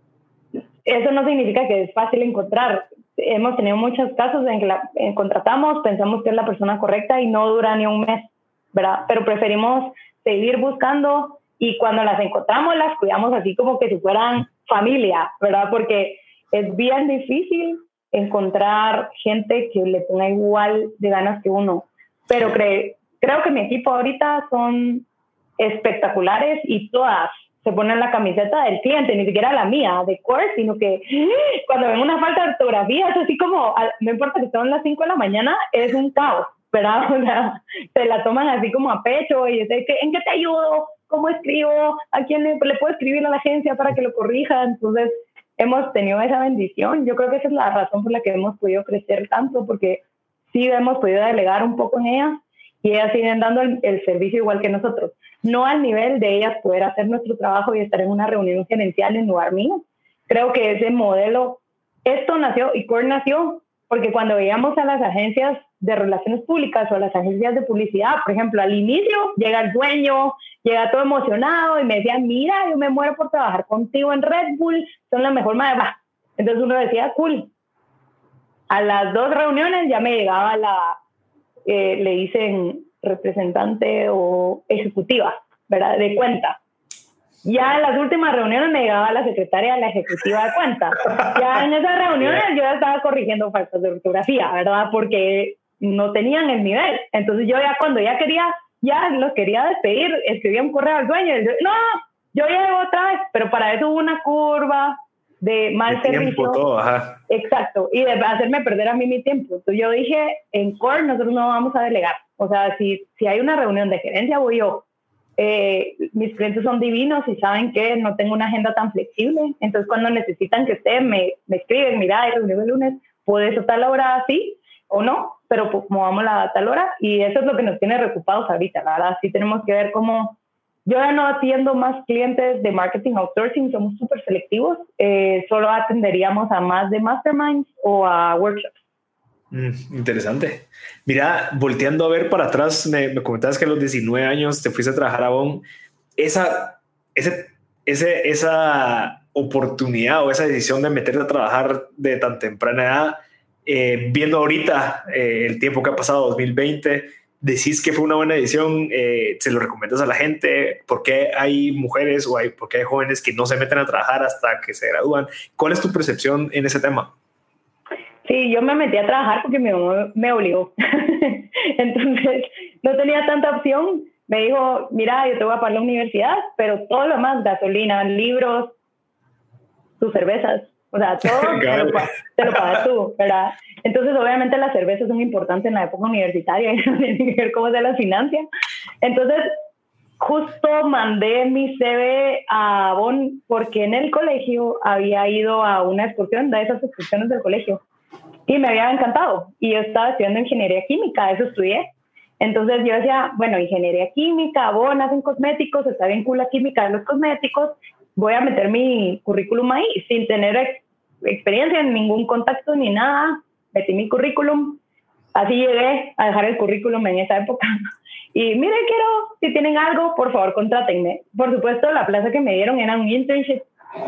eso no significa que es fácil encontrar. Hemos tenido muchos casos en que contratamos, pensamos que es la persona correcta y no dura ni un mes, ¿verdad? Pero preferimos seguir buscando y cuando las encontramos las cuidamos así como que si fueran familia, ¿verdad? Porque es bien difícil encontrar gente que le ponga igual de ganas que uno. Pero creo que mi equipo ahorita son espectaculares y todas se ponen la camiseta del cliente, ni siquiera la mía, de Core, sino que cuando ven una falta de ortografía es así como, no importa que son las 5 de la mañana, es un caos, ¿verdad? O sea, se la toman así como a pecho y dicen, ¿en qué te ayudo? ¿Cómo escribo? ¿A quién le puedo escribir a la agencia para que lo corrija? Entonces, hemos tenido esa bendición. Yo creo que esa es la razón por la que hemos podido crecer tanto, porque sí hemos podido delegar un poco en ellas y ellas siguen dando el servicio igual que nosotros. No al nivel de ellas poder hacer nuestro trabajo y estar en una reunión gerencial en lugar mío. Creo que ese modelo, esto nació y Core nació porque cuando veíamos a las agencias de relaciones públicas o a las agencias de publicidad, por ejemplo, al inicio llega el dueño, llega todo emocionado y me decía, mira, yo me muero por trabajar contigo en Red Bull, son la mejor madre. Entonces uno decía, cool. A las 2 reuniones ya me llegaba le dicen representante o ejecutiva, ¿verdad? De cuenta. Ya en las últimas reuniones me llegaba la secretaria de la ejecutiva de cuenta. Ya en esas reuniones yo ya estaba corrigiendo faltas de ortografía, ¿verdad? Porque no tenían el nivel. Entonces yo ya cuando ya los quería despedir, escribía un correo al dueño. No, yo llego otra vez, pero para eso hubo una curva de mal servicio. Todo, ajá. Exacto, y de hacerme perder a mí mi tiempo. Entonces yo dije, en Core nosotros no vamos a delegar. O sea, si hay una reunión de gerencia, voy yo. Mis clientes son divinos y saben que no tengo una agenda tan flexible. Entonces cuando necesitan que esté, me escriben, mira, hay reunión el lunes, ¿puedes a tal hora así o no? Pero pues, movamos a tal hora, y eso es lo que nos tiene preocupados ahorita. La verdad, sí tenemos que ver cómo. Yo ya no atiendo más clientes de marketing outsourcing, somos súper selectivos. Solo atenderíamos a más de masterminds o a workshops. Interesante. Mira, volteando a ver para atrás, me comentabas que a los 19 años te fuiste a trabajar a Avon. Esa oportunidad o esa decisión de meterte a trabajar de tan temprana edad, viendo ahorita el tiempo que ha pasado, 2020, ¿decís que fue una buena decisión? ¿Se lo recomiendas a la gente? ¿Por qué hay mujeres por qué hay jóvenes que no se meten a trabajar hasta que se gradúan? ¿Cuál es tu percepción en ese tema? Sí, yo me metí a trabajar porque mi mamá me obligó. Entonces, no tenía tanta opción. Me dijo, mira, yo te voy a pagar la universidad, pero todo lo más, gasolina, libros, tus cervezas, o sea, todo te lo pagas tú, ¿verdad? Entonces, obviamente, las cervezas son importantes en la época universitaria, y no tienen que ver cómo se las financia. Entonces, justo mandé mi CV a Avon porque en el colegio había ido a una excursión, de esas excursiones del colegio, y me había encantado. Y yo estaba estudiando ingeniería química, eso estudié. Entonces yo decía, bueno, ingeniería química, Avon hacen cosméticos, está bien cool la química de los cosméticos, voy a meter mi currículum ahí, sin tener experiencia, ningún contacto ni nada, metí mi currículum, así llegué a dejar el currículum en esa época. Y mire, si tienen algo, por favor, contrátenme. Por supuesto, la plaza que me dieron era un internship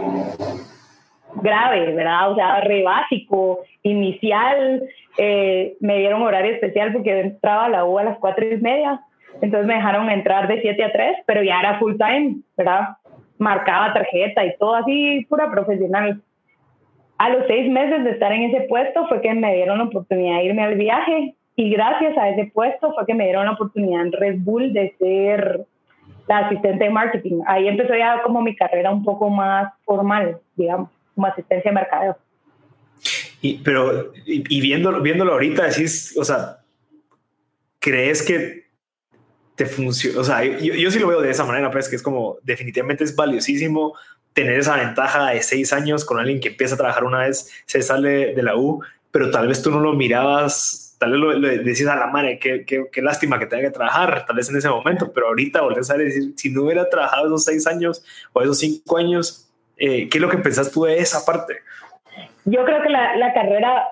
grave, ¿verdad? O sea, re básico, inicial. Me dieron horario especial porque entraba a la U a las 4:30. Entonces me dejaron entrar de 7 a 3, pero ya era full time, ¿verdad? Marcaba tarjeta y todo así, pura profesional. A los 6 meses de estar en ese puesto fue que me dieron la oportunidad de irme al viaje, y gracias a ese puesto fue que me dieron la oportunidad en Red Bull de ser la asistente de marketing. Ahí empezó ya como mi carrera un poco más formal, digamos, como asistencia de mercadeo. Pero viéndolo ahorita, decís, o sea, ¿crees que te funciona? O sea, yo sí lo veo de esa manera, pues, que es como, definitivamente es valiosísimo tener esa ventaja de 6 años con alguien que empieza a trabajar una vez, se sale de la U, pero tal vez tú no lo mirabas, tal vez lo decías a la madre, qué lástima que tenga que trabajar, tal vez en ese momento, pero ahorita volvés a decir, si no hubiera trabajado esos 6 años o esos 5 años, ¿qué es lo que pensás tú de esa parte? Yo creo que la carrera,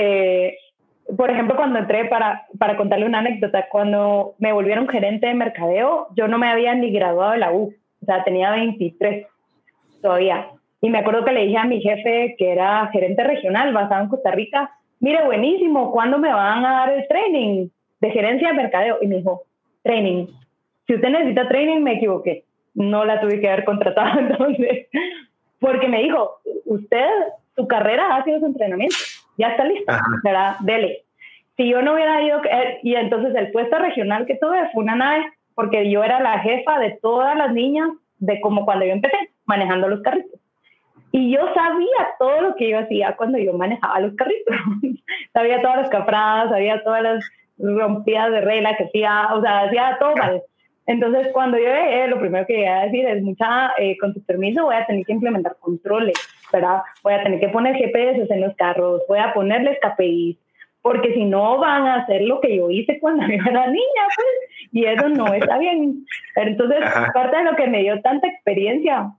por ejemplo, cuando entré, para contarle una anécdota, cuando me volvieron gerente de mercadeo, yo no me había ni graduado de la U, o sea, tenía 23 todavía. Y me acuerdo que le dije a mi jefe, que era gerente regional basado en Costa Rica, mire, buenísimo, ¿cuándo me van a dar el training de gerencia de mercadeo? Y me dijo, training. Si usted necesita training, me equivoqué. No la tuve que haber contratado entonces. Porque me dijo, su carrera ha sido su entrenamiento. Ya está lista, ¿verdad? Dele. Si yo no hubiera ido, y entonces el puesto regional que tuve fue una nave, porque yo era la jefa de todas las niñas, de como cuando yo empecé, manejando los carritos. Y yo sabía todo lo que yo hacía cuando yo manejaba los carritos. Sabía todas las cafradas, sabía todas las rompidas de regla que hacía, o sea, hacía todo mal. Entonces, cuando yo llegué, lo primero que iba a decir es, con tu permiso, voy a tener que implementar controles, ¿verdad? Voy a tener que poner GPS en los carros, voy a ponerles KPIs, porque si no van a hacer lo que yo hice cuando yo era niña, pues, y eso no está bien. Entonces, parte de lo que me dio tanta experiencia,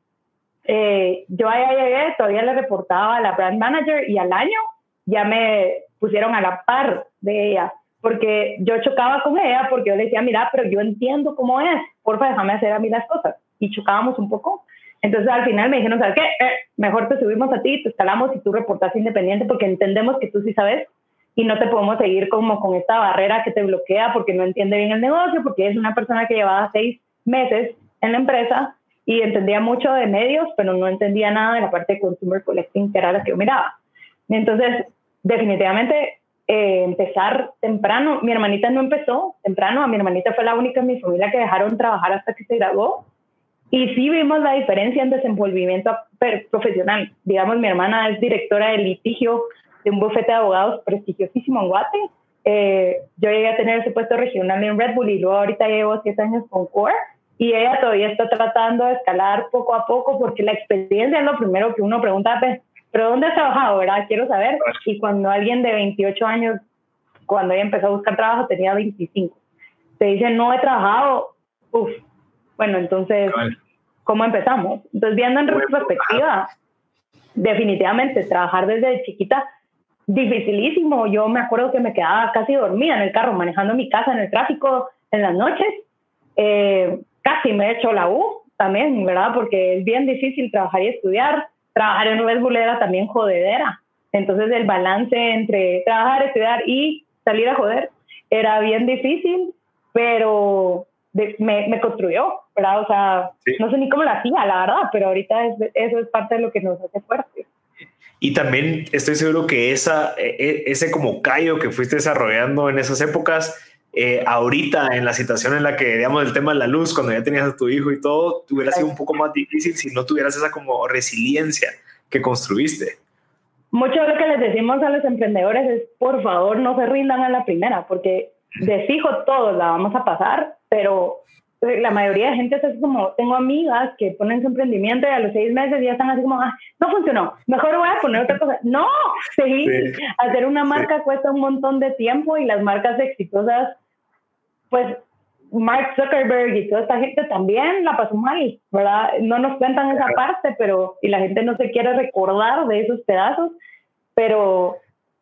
yo allá llegué, todavía le reportaba a la brand manager, y al año ya me pusieron a la par de ella, porque yo chocaba con ella, porque yo le decía, mira, pero yo entiendo cómo es, porfa, déjame hacer a mí las cosas, y chocábamos un poco. Entonces al final me dijeron, ¿sabes qué? Mejor te subimos a ti, te escalamos y tú reportas independiente, porque entendemos que tú sí sabes y no te podemos seguir como con esta barrera que te bloquea porque no entiende bien el negocio, porque es una persona que llevaba 6 meses en la empresa y entendía mucho de medios, pero no entendía nada de la parte de consumer collecting, que era la que yo miraba. Entonces, definitivamente, empezar temprano. Mi hermanita no empezó temprano, a mi hermanita fue la única en mi familia que dejaron trabajar hasta que se graduó. Y sí vimos la diferencia en desenvolvimiento profesional. Digamos, mi hermana es directora de litigio de un bufete de abogados prestigiosísimo en Guate. Yo llegué a tener ese puesto regional en Red Bull y luego ahorita llevo 7 años con Core. Y ella todavía está tratando de escalar poco a poco porque la experiencia es lo primero que uno pregunta, pero ¿dónde has trabajado, verdad? Quiero saber. Y cuando alguien de 28 años, cuando ella empezó a buscar trabajo, tenía 25. Te dice, no he trabajado, bueno, entonces, ¿cómo empezamos? Entonces, viendo en retrospectiva, definitivamente, trabajar desde chiquita, dificilísimo. Yo me acuerdo que me quedaba casi dormida en el carro, manejando mi casa en el tráfico en las noches. Casi me he hecho la U también, ¿verdad? Porque es bien difícil trabajar y estudiar. Trabajar en Red Bull era también jodedera. Entonces, el balance entre trabajar, estudiar y salir a joder era bien difícil, pero me construyó, ¿verdad? O sea, sí. No sé ni cómo la hacía, la verdad, pero ahorita eso es parte de lo que nos hace fuertes. Y también estoy seguro que ese como callo que fuiste desarrollando en esas épocas, ahorita en la situación en la que, digamos, el tema de la luz, cuando ya tenías a tu hijo y todo, hubiera sido un poco más difícil si no tuvieras esa como resiliencia que construiste. Mucho de lo que les decimos a los emprendedores es, por favor, no se rindan a la primera, porque de fijo todos la vamos a pasar, pero la mayoría de gente es así como, tengo amigas que ponen su emprendimiento y a los 6 meses ya están así como, no funcionó, mejor voy a poner otra cosa. No, sí. Hacer una marca cuesta un montón de tiempo y las marcas exitosas, pues Mark Zuckerberg y toda esta gente también la pasó mal, ¿verdad? No nos cuentan esa parte, pero y la gente no se quiere recordar de esos pedazos, pero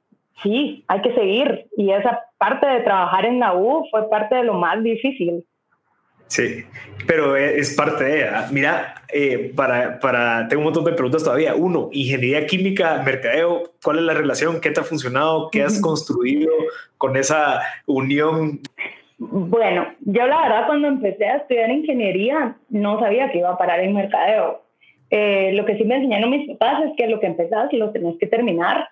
sí, hay que seguir. Y esa parte de trabajar en la U fue parte de lo más difícil. Sí, pero es parte de ella. Mira, tengo un montón de preguntas todavía. 1, ingeniería química, mercadeo, ¿cuál es la relación? ¿Qué te ha funcionado? ¿Qué has construido con esa unión? Bueno, yo la verdad cuando empecé a estudiar ingeniería no sabía que iba a parar en mercadeo. Lo que sí me enseñaron mis papás es que lo que empezás lo tenés que terminar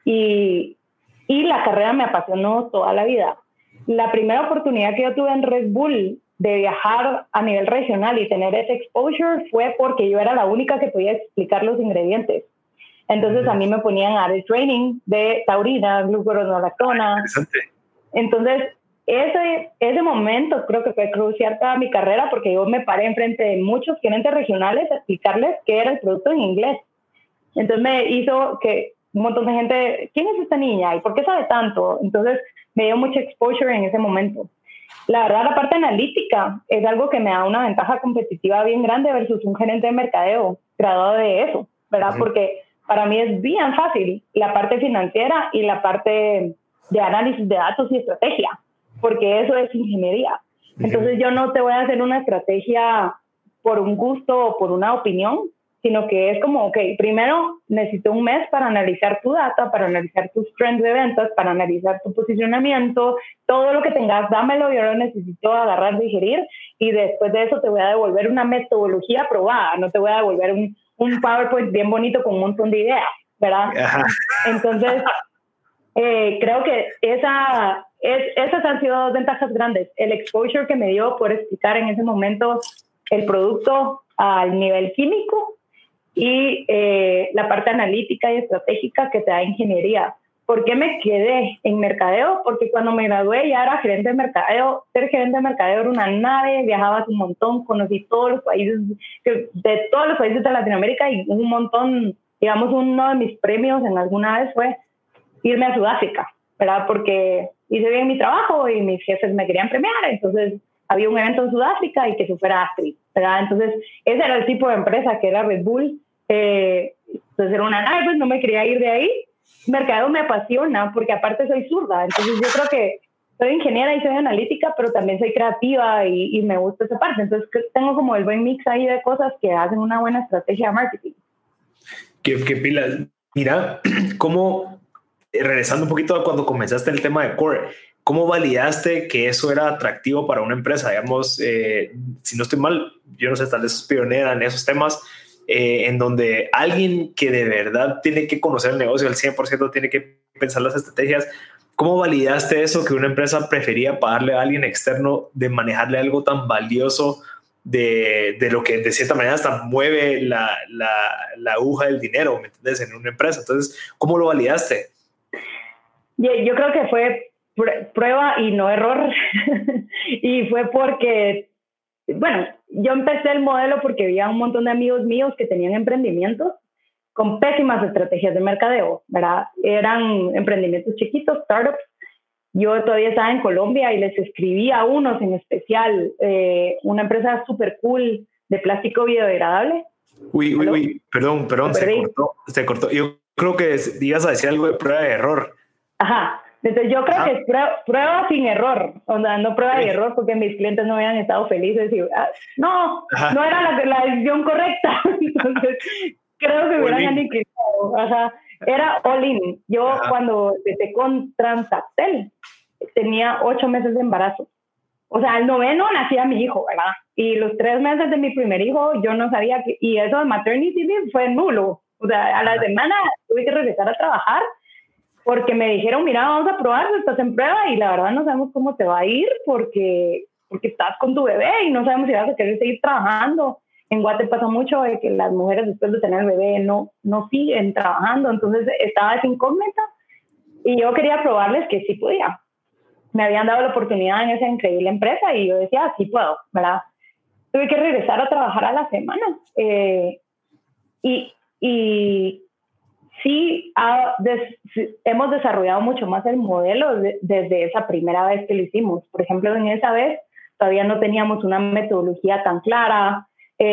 y la carrera me apasionó toda la vida. La primera oportunidad que yo tuve en Red Bull de viajar a nivel regional y tener ese exposure fue porque yo era la única que podía explicar los ingredientes. Entonces a mí me ponían a dar training de taurina, glucuronolactona. Entonces ese momento creo que fue crucial para mi carrera porque yo me paré enfrente de muchos gerentes regionales a explicarles qué era el producto en inglés. Entonces me hizo que un montón de gente, ¿quién es esta niña? ¿Y por qué sabe tanto? Entonces me dio mucho exposure en ese momento. La verdad, la parte analítica es algo que me da una ventaja competitiva bien grande versus un gerente de mercadeo graduado de eso, ¿verdad? Porque para mí es bien fácil la parte financiera y la parte de análisis de datos y estrategia, porque eso es ingeniería. Entonces yo no te voy a hacer una estrategia por un gusto o por una opinión, sino que es como, ok, primero necesito un mes para analizar tu data, para analizar tus trends de ventas, para analizar tu posicionamiento, todo lo que tengas, dámelo, yo lo necesito agarrar, digerir, y después de eso te voy a devolver una metodología probada, no te voy a devolver un PowerPoint bien bonito con un montón de ideas, ¿verdad? Entonces, creo que esas han sido 2 ventajas grandes. El exposure que me dio por explicar en ese momento el producto al nivel químico, y la parte analítica y estratégica que te da ingeniería. ¿Por qué me quedé en mercadeo? Porque cuando me gradué ya era gerente de mercadeo. Ser gerente de mercadeo era una nave, viajabas un montón, conocí todos los países de Latinoamérica y un montón, digamos, uno de mis premios en alguna vez fue irme a Sudáfrica, ¿verdad? Porque hice bien mi trabajo y mis jefes me querían premiar, entonces había un evento en Sudáfrica y que se fuera Astrid, ¿verdad? Entonces, ese era el tipo de empresa que era Red Bull. Entonces era una nave, pues no me quería ir de ahí. Mercadeo me apasiona porque aparte soy zurda, entonces yo creo que soy ingeniera y soy analítica, pero también soy creativa y me gusta esa parte. Entonces tengo como el buen mix ahí de cosas que hacen una buena estrategia de marketing. ¿Qué pilas? Mira, ¿cómo regresando un poquito a cuando comenzaste el tema de Core, ¿cómo validaste que eso era atractivo para una empresa? Digamos, si no estoy mal, yo no sé, tal vez es pionera en esos temas, en donde alguien que de verdad tiene que conocer el negocio al 100%, tiene que pensar las estrategias. ¿Cómo validaste eso, que una empresa prefería pagarle a alguien externo de manejarle algo tan valioso de lo que de cierta manera hasta mueve la aguja del dinero, ¿me entiendes? En una empresa. Entonces, ¿cómo lo validaste? Yo creo que fue prueba y no error. Y fue porque, bueno, yo empecé el modelo porque había un montón de amigos míos que tenían emprendimientos con pésimas estrategias de mercadeo, ¿verdad? Eran emprendimientos chiquitos, startups. Yo todavía estaba en Colombia y les escribí a unos en especial, una empresa súper cool de plástico biodegradable. Uy, perdón, se cortó. Yo creo que ibas a decir algo de prueba de error. Ajá, entonces yo creo que es prueba sin error, o sea, no prueba y error, porque mis clientes no hubieran estado felices y no era la decisión correcta. Entonces creo que hubieran aniquilado. Ajá, era all in. Yo cuando empecé con Transactel tenía 8 meses de embarazo. O sea, el 9º nacía mi hijo, ¿verdad? Y los 3 meses de mi primer hijo yo no sabía y eso de maternity leave fue nulo. O sea, a la semana tuve que regresar a trabajar porque me dijeron, mira, vamos a probar, estás en prueba y la verdad no sabemos cómo te va a ir porque estás con tu bebé y no sabemos si vas a querer seguir trabajando. En Guate pasa mucho de que las mujeres después de tener el bebé no siguen trabajando, entonces estaba esa incógnita y yo quería probarles que sí podía. Me habían dado la oportunidad en esa increíble empresa y yo decía, sí puedo, ¿verdad? Tuve que regresar a trabajar a la semana. Y sí, hemos desarrollado mucho más el modelo desde esa primera vez que lo hicimos. Por ejemplo, en esa vez todavía no teníamos una metodología tan clara.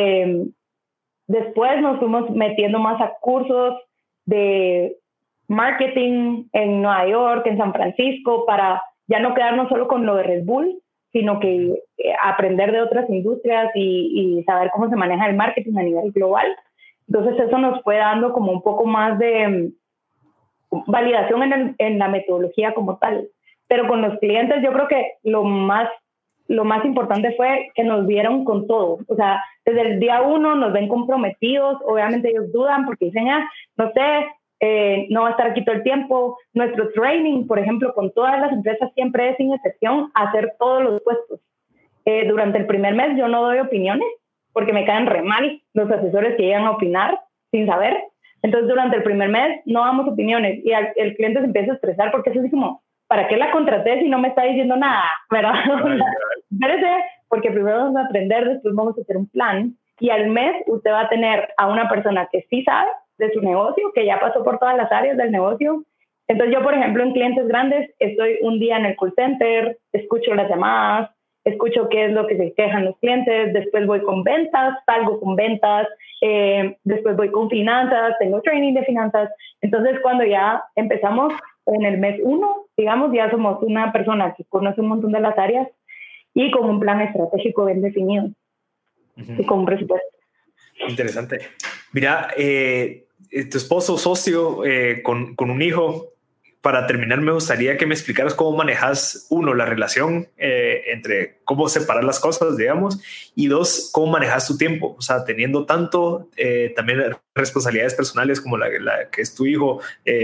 Después nos fuimos metiendo más a cursos de marketing en Nueva York, en San Francisco, para ya no quedarnos solo con lo de Red Bull, sino que aprender de otras industrias y saber cómo se maneja el marketing a nivel global. Entonces eso nos fue dando como un poco más de validación en la metodología como tal. Pero con los clientes yo creo que lo más importante fue que nos vieron con todo. O sea, desde el día 1 nos ven comprometidos. Obviamente ellos dudan porque dicen, no sé, no va a estar aquí todo el tiempo. Nuestro training, por ejemplo, con todas las empresas siempre es sin excepción hacer todos los puestos. Durante el primer mes yo no doy opiniones porque me caen re mal los asesores que llegan a opinar sin saber. Entonces, durante el primer mes no damos opiniones y el cliente se empieza a estresar porque es así como, ¿para qué la contraté si no me está diciendo nada? ¿Verdad? Espérese, porque primero vamos a aprender, después vamos a hacer un plan y al mes usted va a tener a una persona que sí sabe de su negocio, que ya pasó por todas las áreas del negocio. Entonces, yo, por ejemplo, en clientes grandes, estoy un día en el call center, escucho las llamadas, escucho qué es lo que se quejan los clientes, después voy con ventas, salgo con ventas, después voy con finanzas, tengo training de finanzas. Entonces, cuando ya empezamos en el mes 1, digamos, ya somos una persona que conoce un montón de las áreas y con un plan estratégico bien definido y con un presupuesto. Interesante. Mira, tu esposo, socio, con un hijo. Para terminar, me gustaría que me explicaras cómo manejas, uno, la relación entre cómo separar las cosas, digamos, y dos, cómo manejas tu tiempo. O sea, teniendo tanto también responsabilidades personales como la que es tu hijo,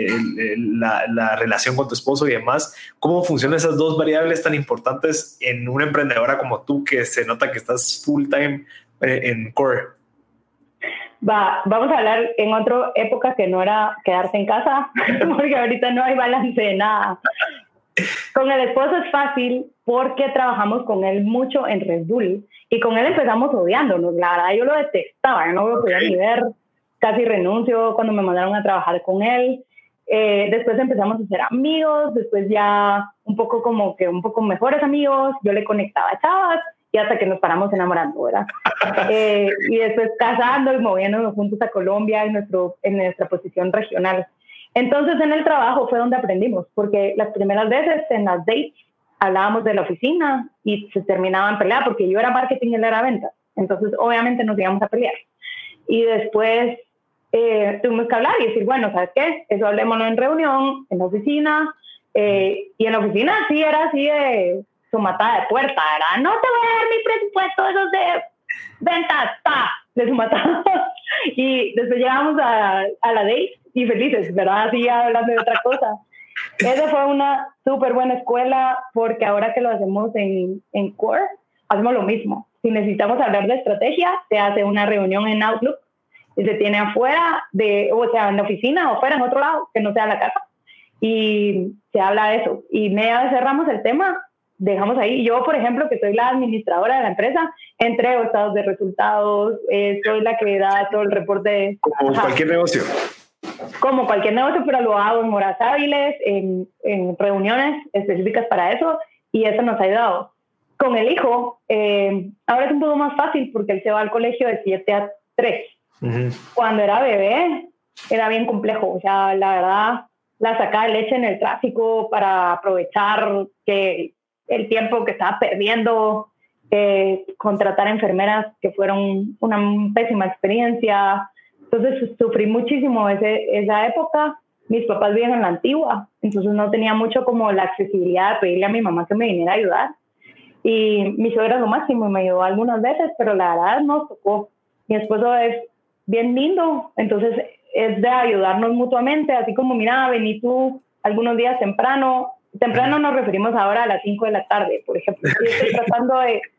la relación con tu esposo y demás. ¿Cómo funcionan esas dos variables tan importantes en una emprendedora como tú, que se nota que estás full time en Core? Vamos a hablar en otra época que no era quedarse en casa, porque ahorita no hay balance de nada. Con el esposo es fácil porque trabajamos con él mucho en Red Bull y con él empezamos odiándonos. La verdad, yo lo detestaba, no lo podía ni ver, casi renuncio cuando me mandaron a trabajar con él. Después empezamos a ser amigos, después ya un poco mejores amigos, yo le conectaba a chavas y hasta que nos paramos enamorando, ¿verdad? Y después casando y moviéndonos juntos a Colombia en nuestra posición regional. Entonces en el trabajo fue donde aprendimos, porque las primeras veces en las dates hablábamos de la oficina y se terminaban peleando porque yo era marketing y él era ventas. Entonces obviamente nos íbamos a pelear. Y después tuvimos que hablar y decir, bueno, ¿sabes qué? Eso hablémoslo en reunión, en la oficina, y en la oficina sí era así de su matada de puerta, ¿verdad? No te voy a dar mi presupuesto, esos de ventas, ¡ta! De su matada. Y después llegamos a la date y felices, ¿verdad? Así hablando de otra cosa. Esa fue una súper buena escuela porque ahora que lo hacemos en Core, hacemos lo mismo. Si necesitamos hablar de estrategia, se hace una reunión en Outlook y se tiene afuera, o sea, en la oficina o fuera, en otro lado, que no sea la casa. Y se habla de eso. Y media vez cerramos el tema, dejamos ahí. Yo, por ejemplo, que soy la administradora de la empresa, entrego estados de resultados, soy la que da todo el reporte. Como cualquier negocio. Como cualquier negocio, pero lo hago en horas hábiles, en reuniones específicas para eso, y eso nos ha ayudado. Con el hijo, ahora es un poco más fácil porque él se va al colegio de 7 a 3. Uh-huh. Cuando era bebé, era bien complejo. O sea, la verdad, la sacaba de leche en el tráfico para aprovechar que el tiempo que estaba perdiendo, contratar enfermeras que fueron una pésima experiencia. Entonces sufrí muchísimo esa época. Mis papás viven en la antigua, entonces no tenía mucho como la accesibilidad de pedirle a mi mamá que me viniera a ayudar. Y mi suegra es lo máximo y me ayudó algunas veces, pero la verdad nos tocó. Mi esposo es bien lindo, entonces es de ayudarnos mutuamente, así como, mira, vení tú algunos días temprano nos referimos ahora a las 5 de la tarde, por ejemplo. Sí estoy tratando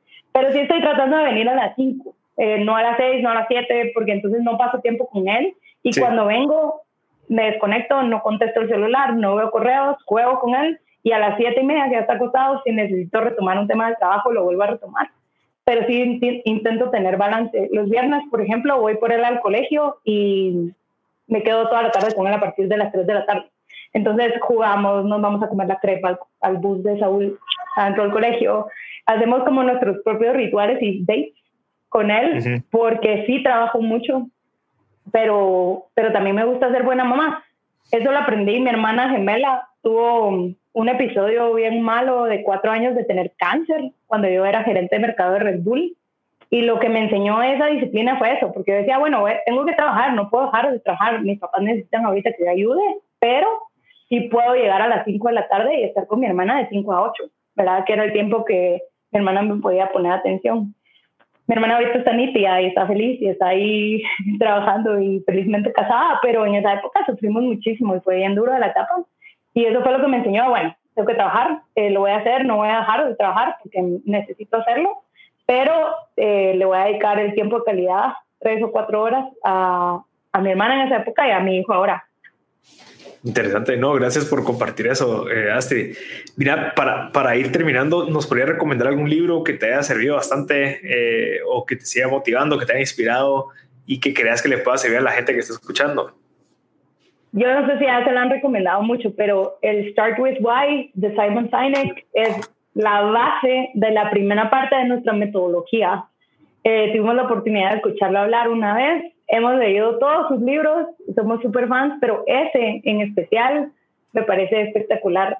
de venir a las 5. No a las 6, no a las 7, porque entonces no paso tiempo con él. Y sí, cuando vengo, me desconecto, no contesto el celular, no veo correos, juego con él. Y a las 7:30, que ya está acostado, si necesito retomar un tema del trabajo, lo vuelvo a retomar. Pero sí intento tener balance. Los viernes, por ejemplo, voy por él al colegio y me quedo toda la tarde con él a partir de las 3 de la tarde. Entonces jugamos, nos vamos a comer la crepa al bus de Saúl adentro del colegio. Hacemos como nuestros propios rituales y dates con él, uh-huh, porque sí trabajo mucho, pero también me gusta ser buena mamá. Eso lo aprendí. Mi hermana gemela tuvo un episodio bien malo de 4 años de tener cáncer cuando yo era gerente de mercado de Red Bull, y lo que me enseñó esa disciplina fue eso, porque yo decía, bueno, tengo que trabajar, no puedo dejar de trabajar, mis papás necesitan ahorita que yo ayude, pero sí puedo llegar a las 5 de la tarde y estar con mi hermana de 5 a 8, ¿verdad? Que era el tiempo que mi hermana me podía poner atención. Mi hermana ahorita está nítida y está feliz y está ahí trabajando y felizmente casada, pero en esa época sufrimos muchísimo y fue bien duro la etapa. Y eso fue lo que me enseñó, bueno, tengo que trabajar, lo voy a hacer, no voy a dejar de trabajar porque necesito hacerlo, pero le voy a dedicar el tiempo de calidad, 3 o 4 horas a mi hermana en esa época y a mi hijo ahora. Interesante, no, gracias por compartir eso, Astrid. Mira, para ir terminando, ¿nos podrías recomendar algún libro que te haya servido bastante o que te siga motivando, que te haya inspirado y que creas que le pueda servir a la gente que está escuchando? Yo no sé si ya se lo han recomendado mucho, pero el Start With Why de Simon Sinek es la base de la primera parte de nuestra metodología. Tuvimos la oportunidad de escucharlo hablar una vez. Hemos leído todos sus libros, somos súper fans, pero ese en especial me parece espectacular.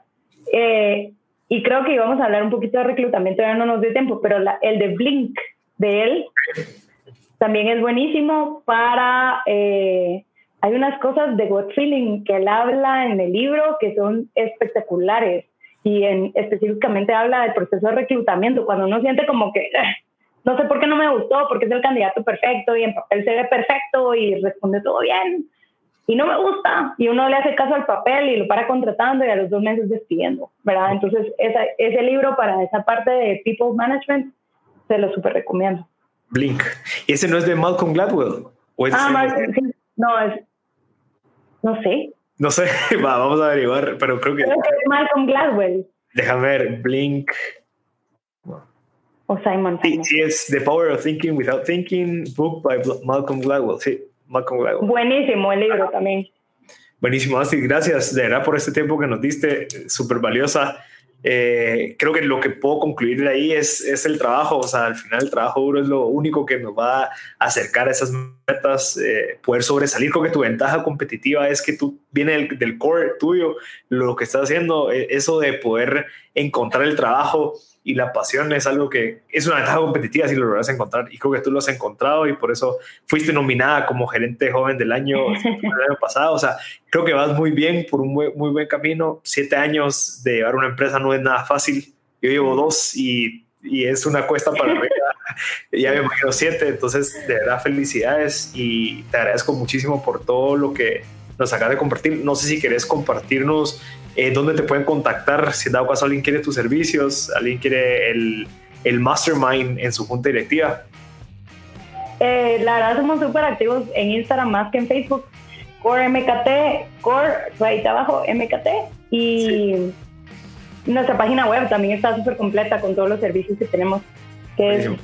Y creo que íbamos a hablar un poquito de reclutamiento, ya no nos dio tiempo, pero el de Blink de él también es buenísimo para... hay unas cosas de gut feeling que él habla en el libro que son espectaculares y específicamente habla del proceso de reclutamiento, cuando uno siente como que... no sé por qué no me gustó, porque es el candidato perfecto y en papel se ve perfecto y responde todo bien y no me gusta, y uno le hace caso al papel y lo para contratando y a los 2 meses despidiendo, ¿verdad? Entonces ese libro para esa parte de People Management se lo súper recomiendo. Blink. ¿Y ese no es de Malcolm Gladwell? ¿O es sí, no sé. No sé, vamos a averiguar, pero creo que es Malcolm Gladwell. Déjame ver, Blink... O Simon Sinek. Sí, es The Power of Thinking Without Thinking, book by Malcolm Gladwell. Sí, Malcolm Gladwell. Buenísimo el libro también. Buenísimo, Astrid. Gracias de verdad por este tiempo que nos diste, súper valiosa. Creo que lo que puedo concluir de ahí es el trabajo. O sea, al final el trabajo duro es lo único que nos va a acercar a esas metas, poder sobresalir. Creo que tu ventaja competitiva es que tú viene del core tuyo, lo que estás haciendo, eso de poder encontrar el trabajo y la pasión es algo que es una ventaja competitiva si lo logras encontrar, y creo que tú lo has encontrado, y por eso fuiste nominada como gerente joven del año el año pasado. O sea, creo que vas muy bien, por un muy buen camino. 7 años de llevar una empresa no es nada fácil. Yo llevo 2 y es una cuesta para arriba. Ya me imagino 7, entonces de verdad felicidades y te agradezco muchísimo por todo lo que nos acabas de compartir. No sé si querés compartirnos dónde te pueden contactar, si en dado caso alguien quiere tus servicios, alguien quiere el mastermind en su junta directiva. La verdad somos súper activos en Instagram más que en Facebook. Core MKT, Core, ahí abajo, MKT, y sí. Nuestra página web también está súper completa con todos los servicios que tenemos, que es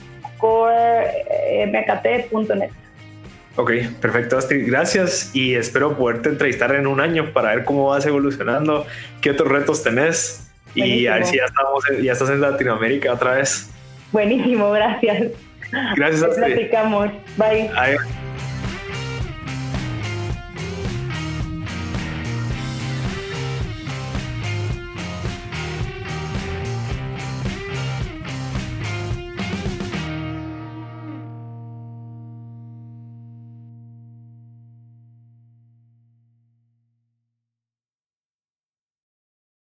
coremkt.net. Ok, perfecto, Astrid, gracias, y espero poderte entrevistar en un año para ver cómo vas evolucionando, qué otros retos tenés. Buenísimo. Y a ver si ya estás en Latinoamérica otra vez. Buenísimo, gracias. Gracias, Astrid. Platicamos, bye. Adiós.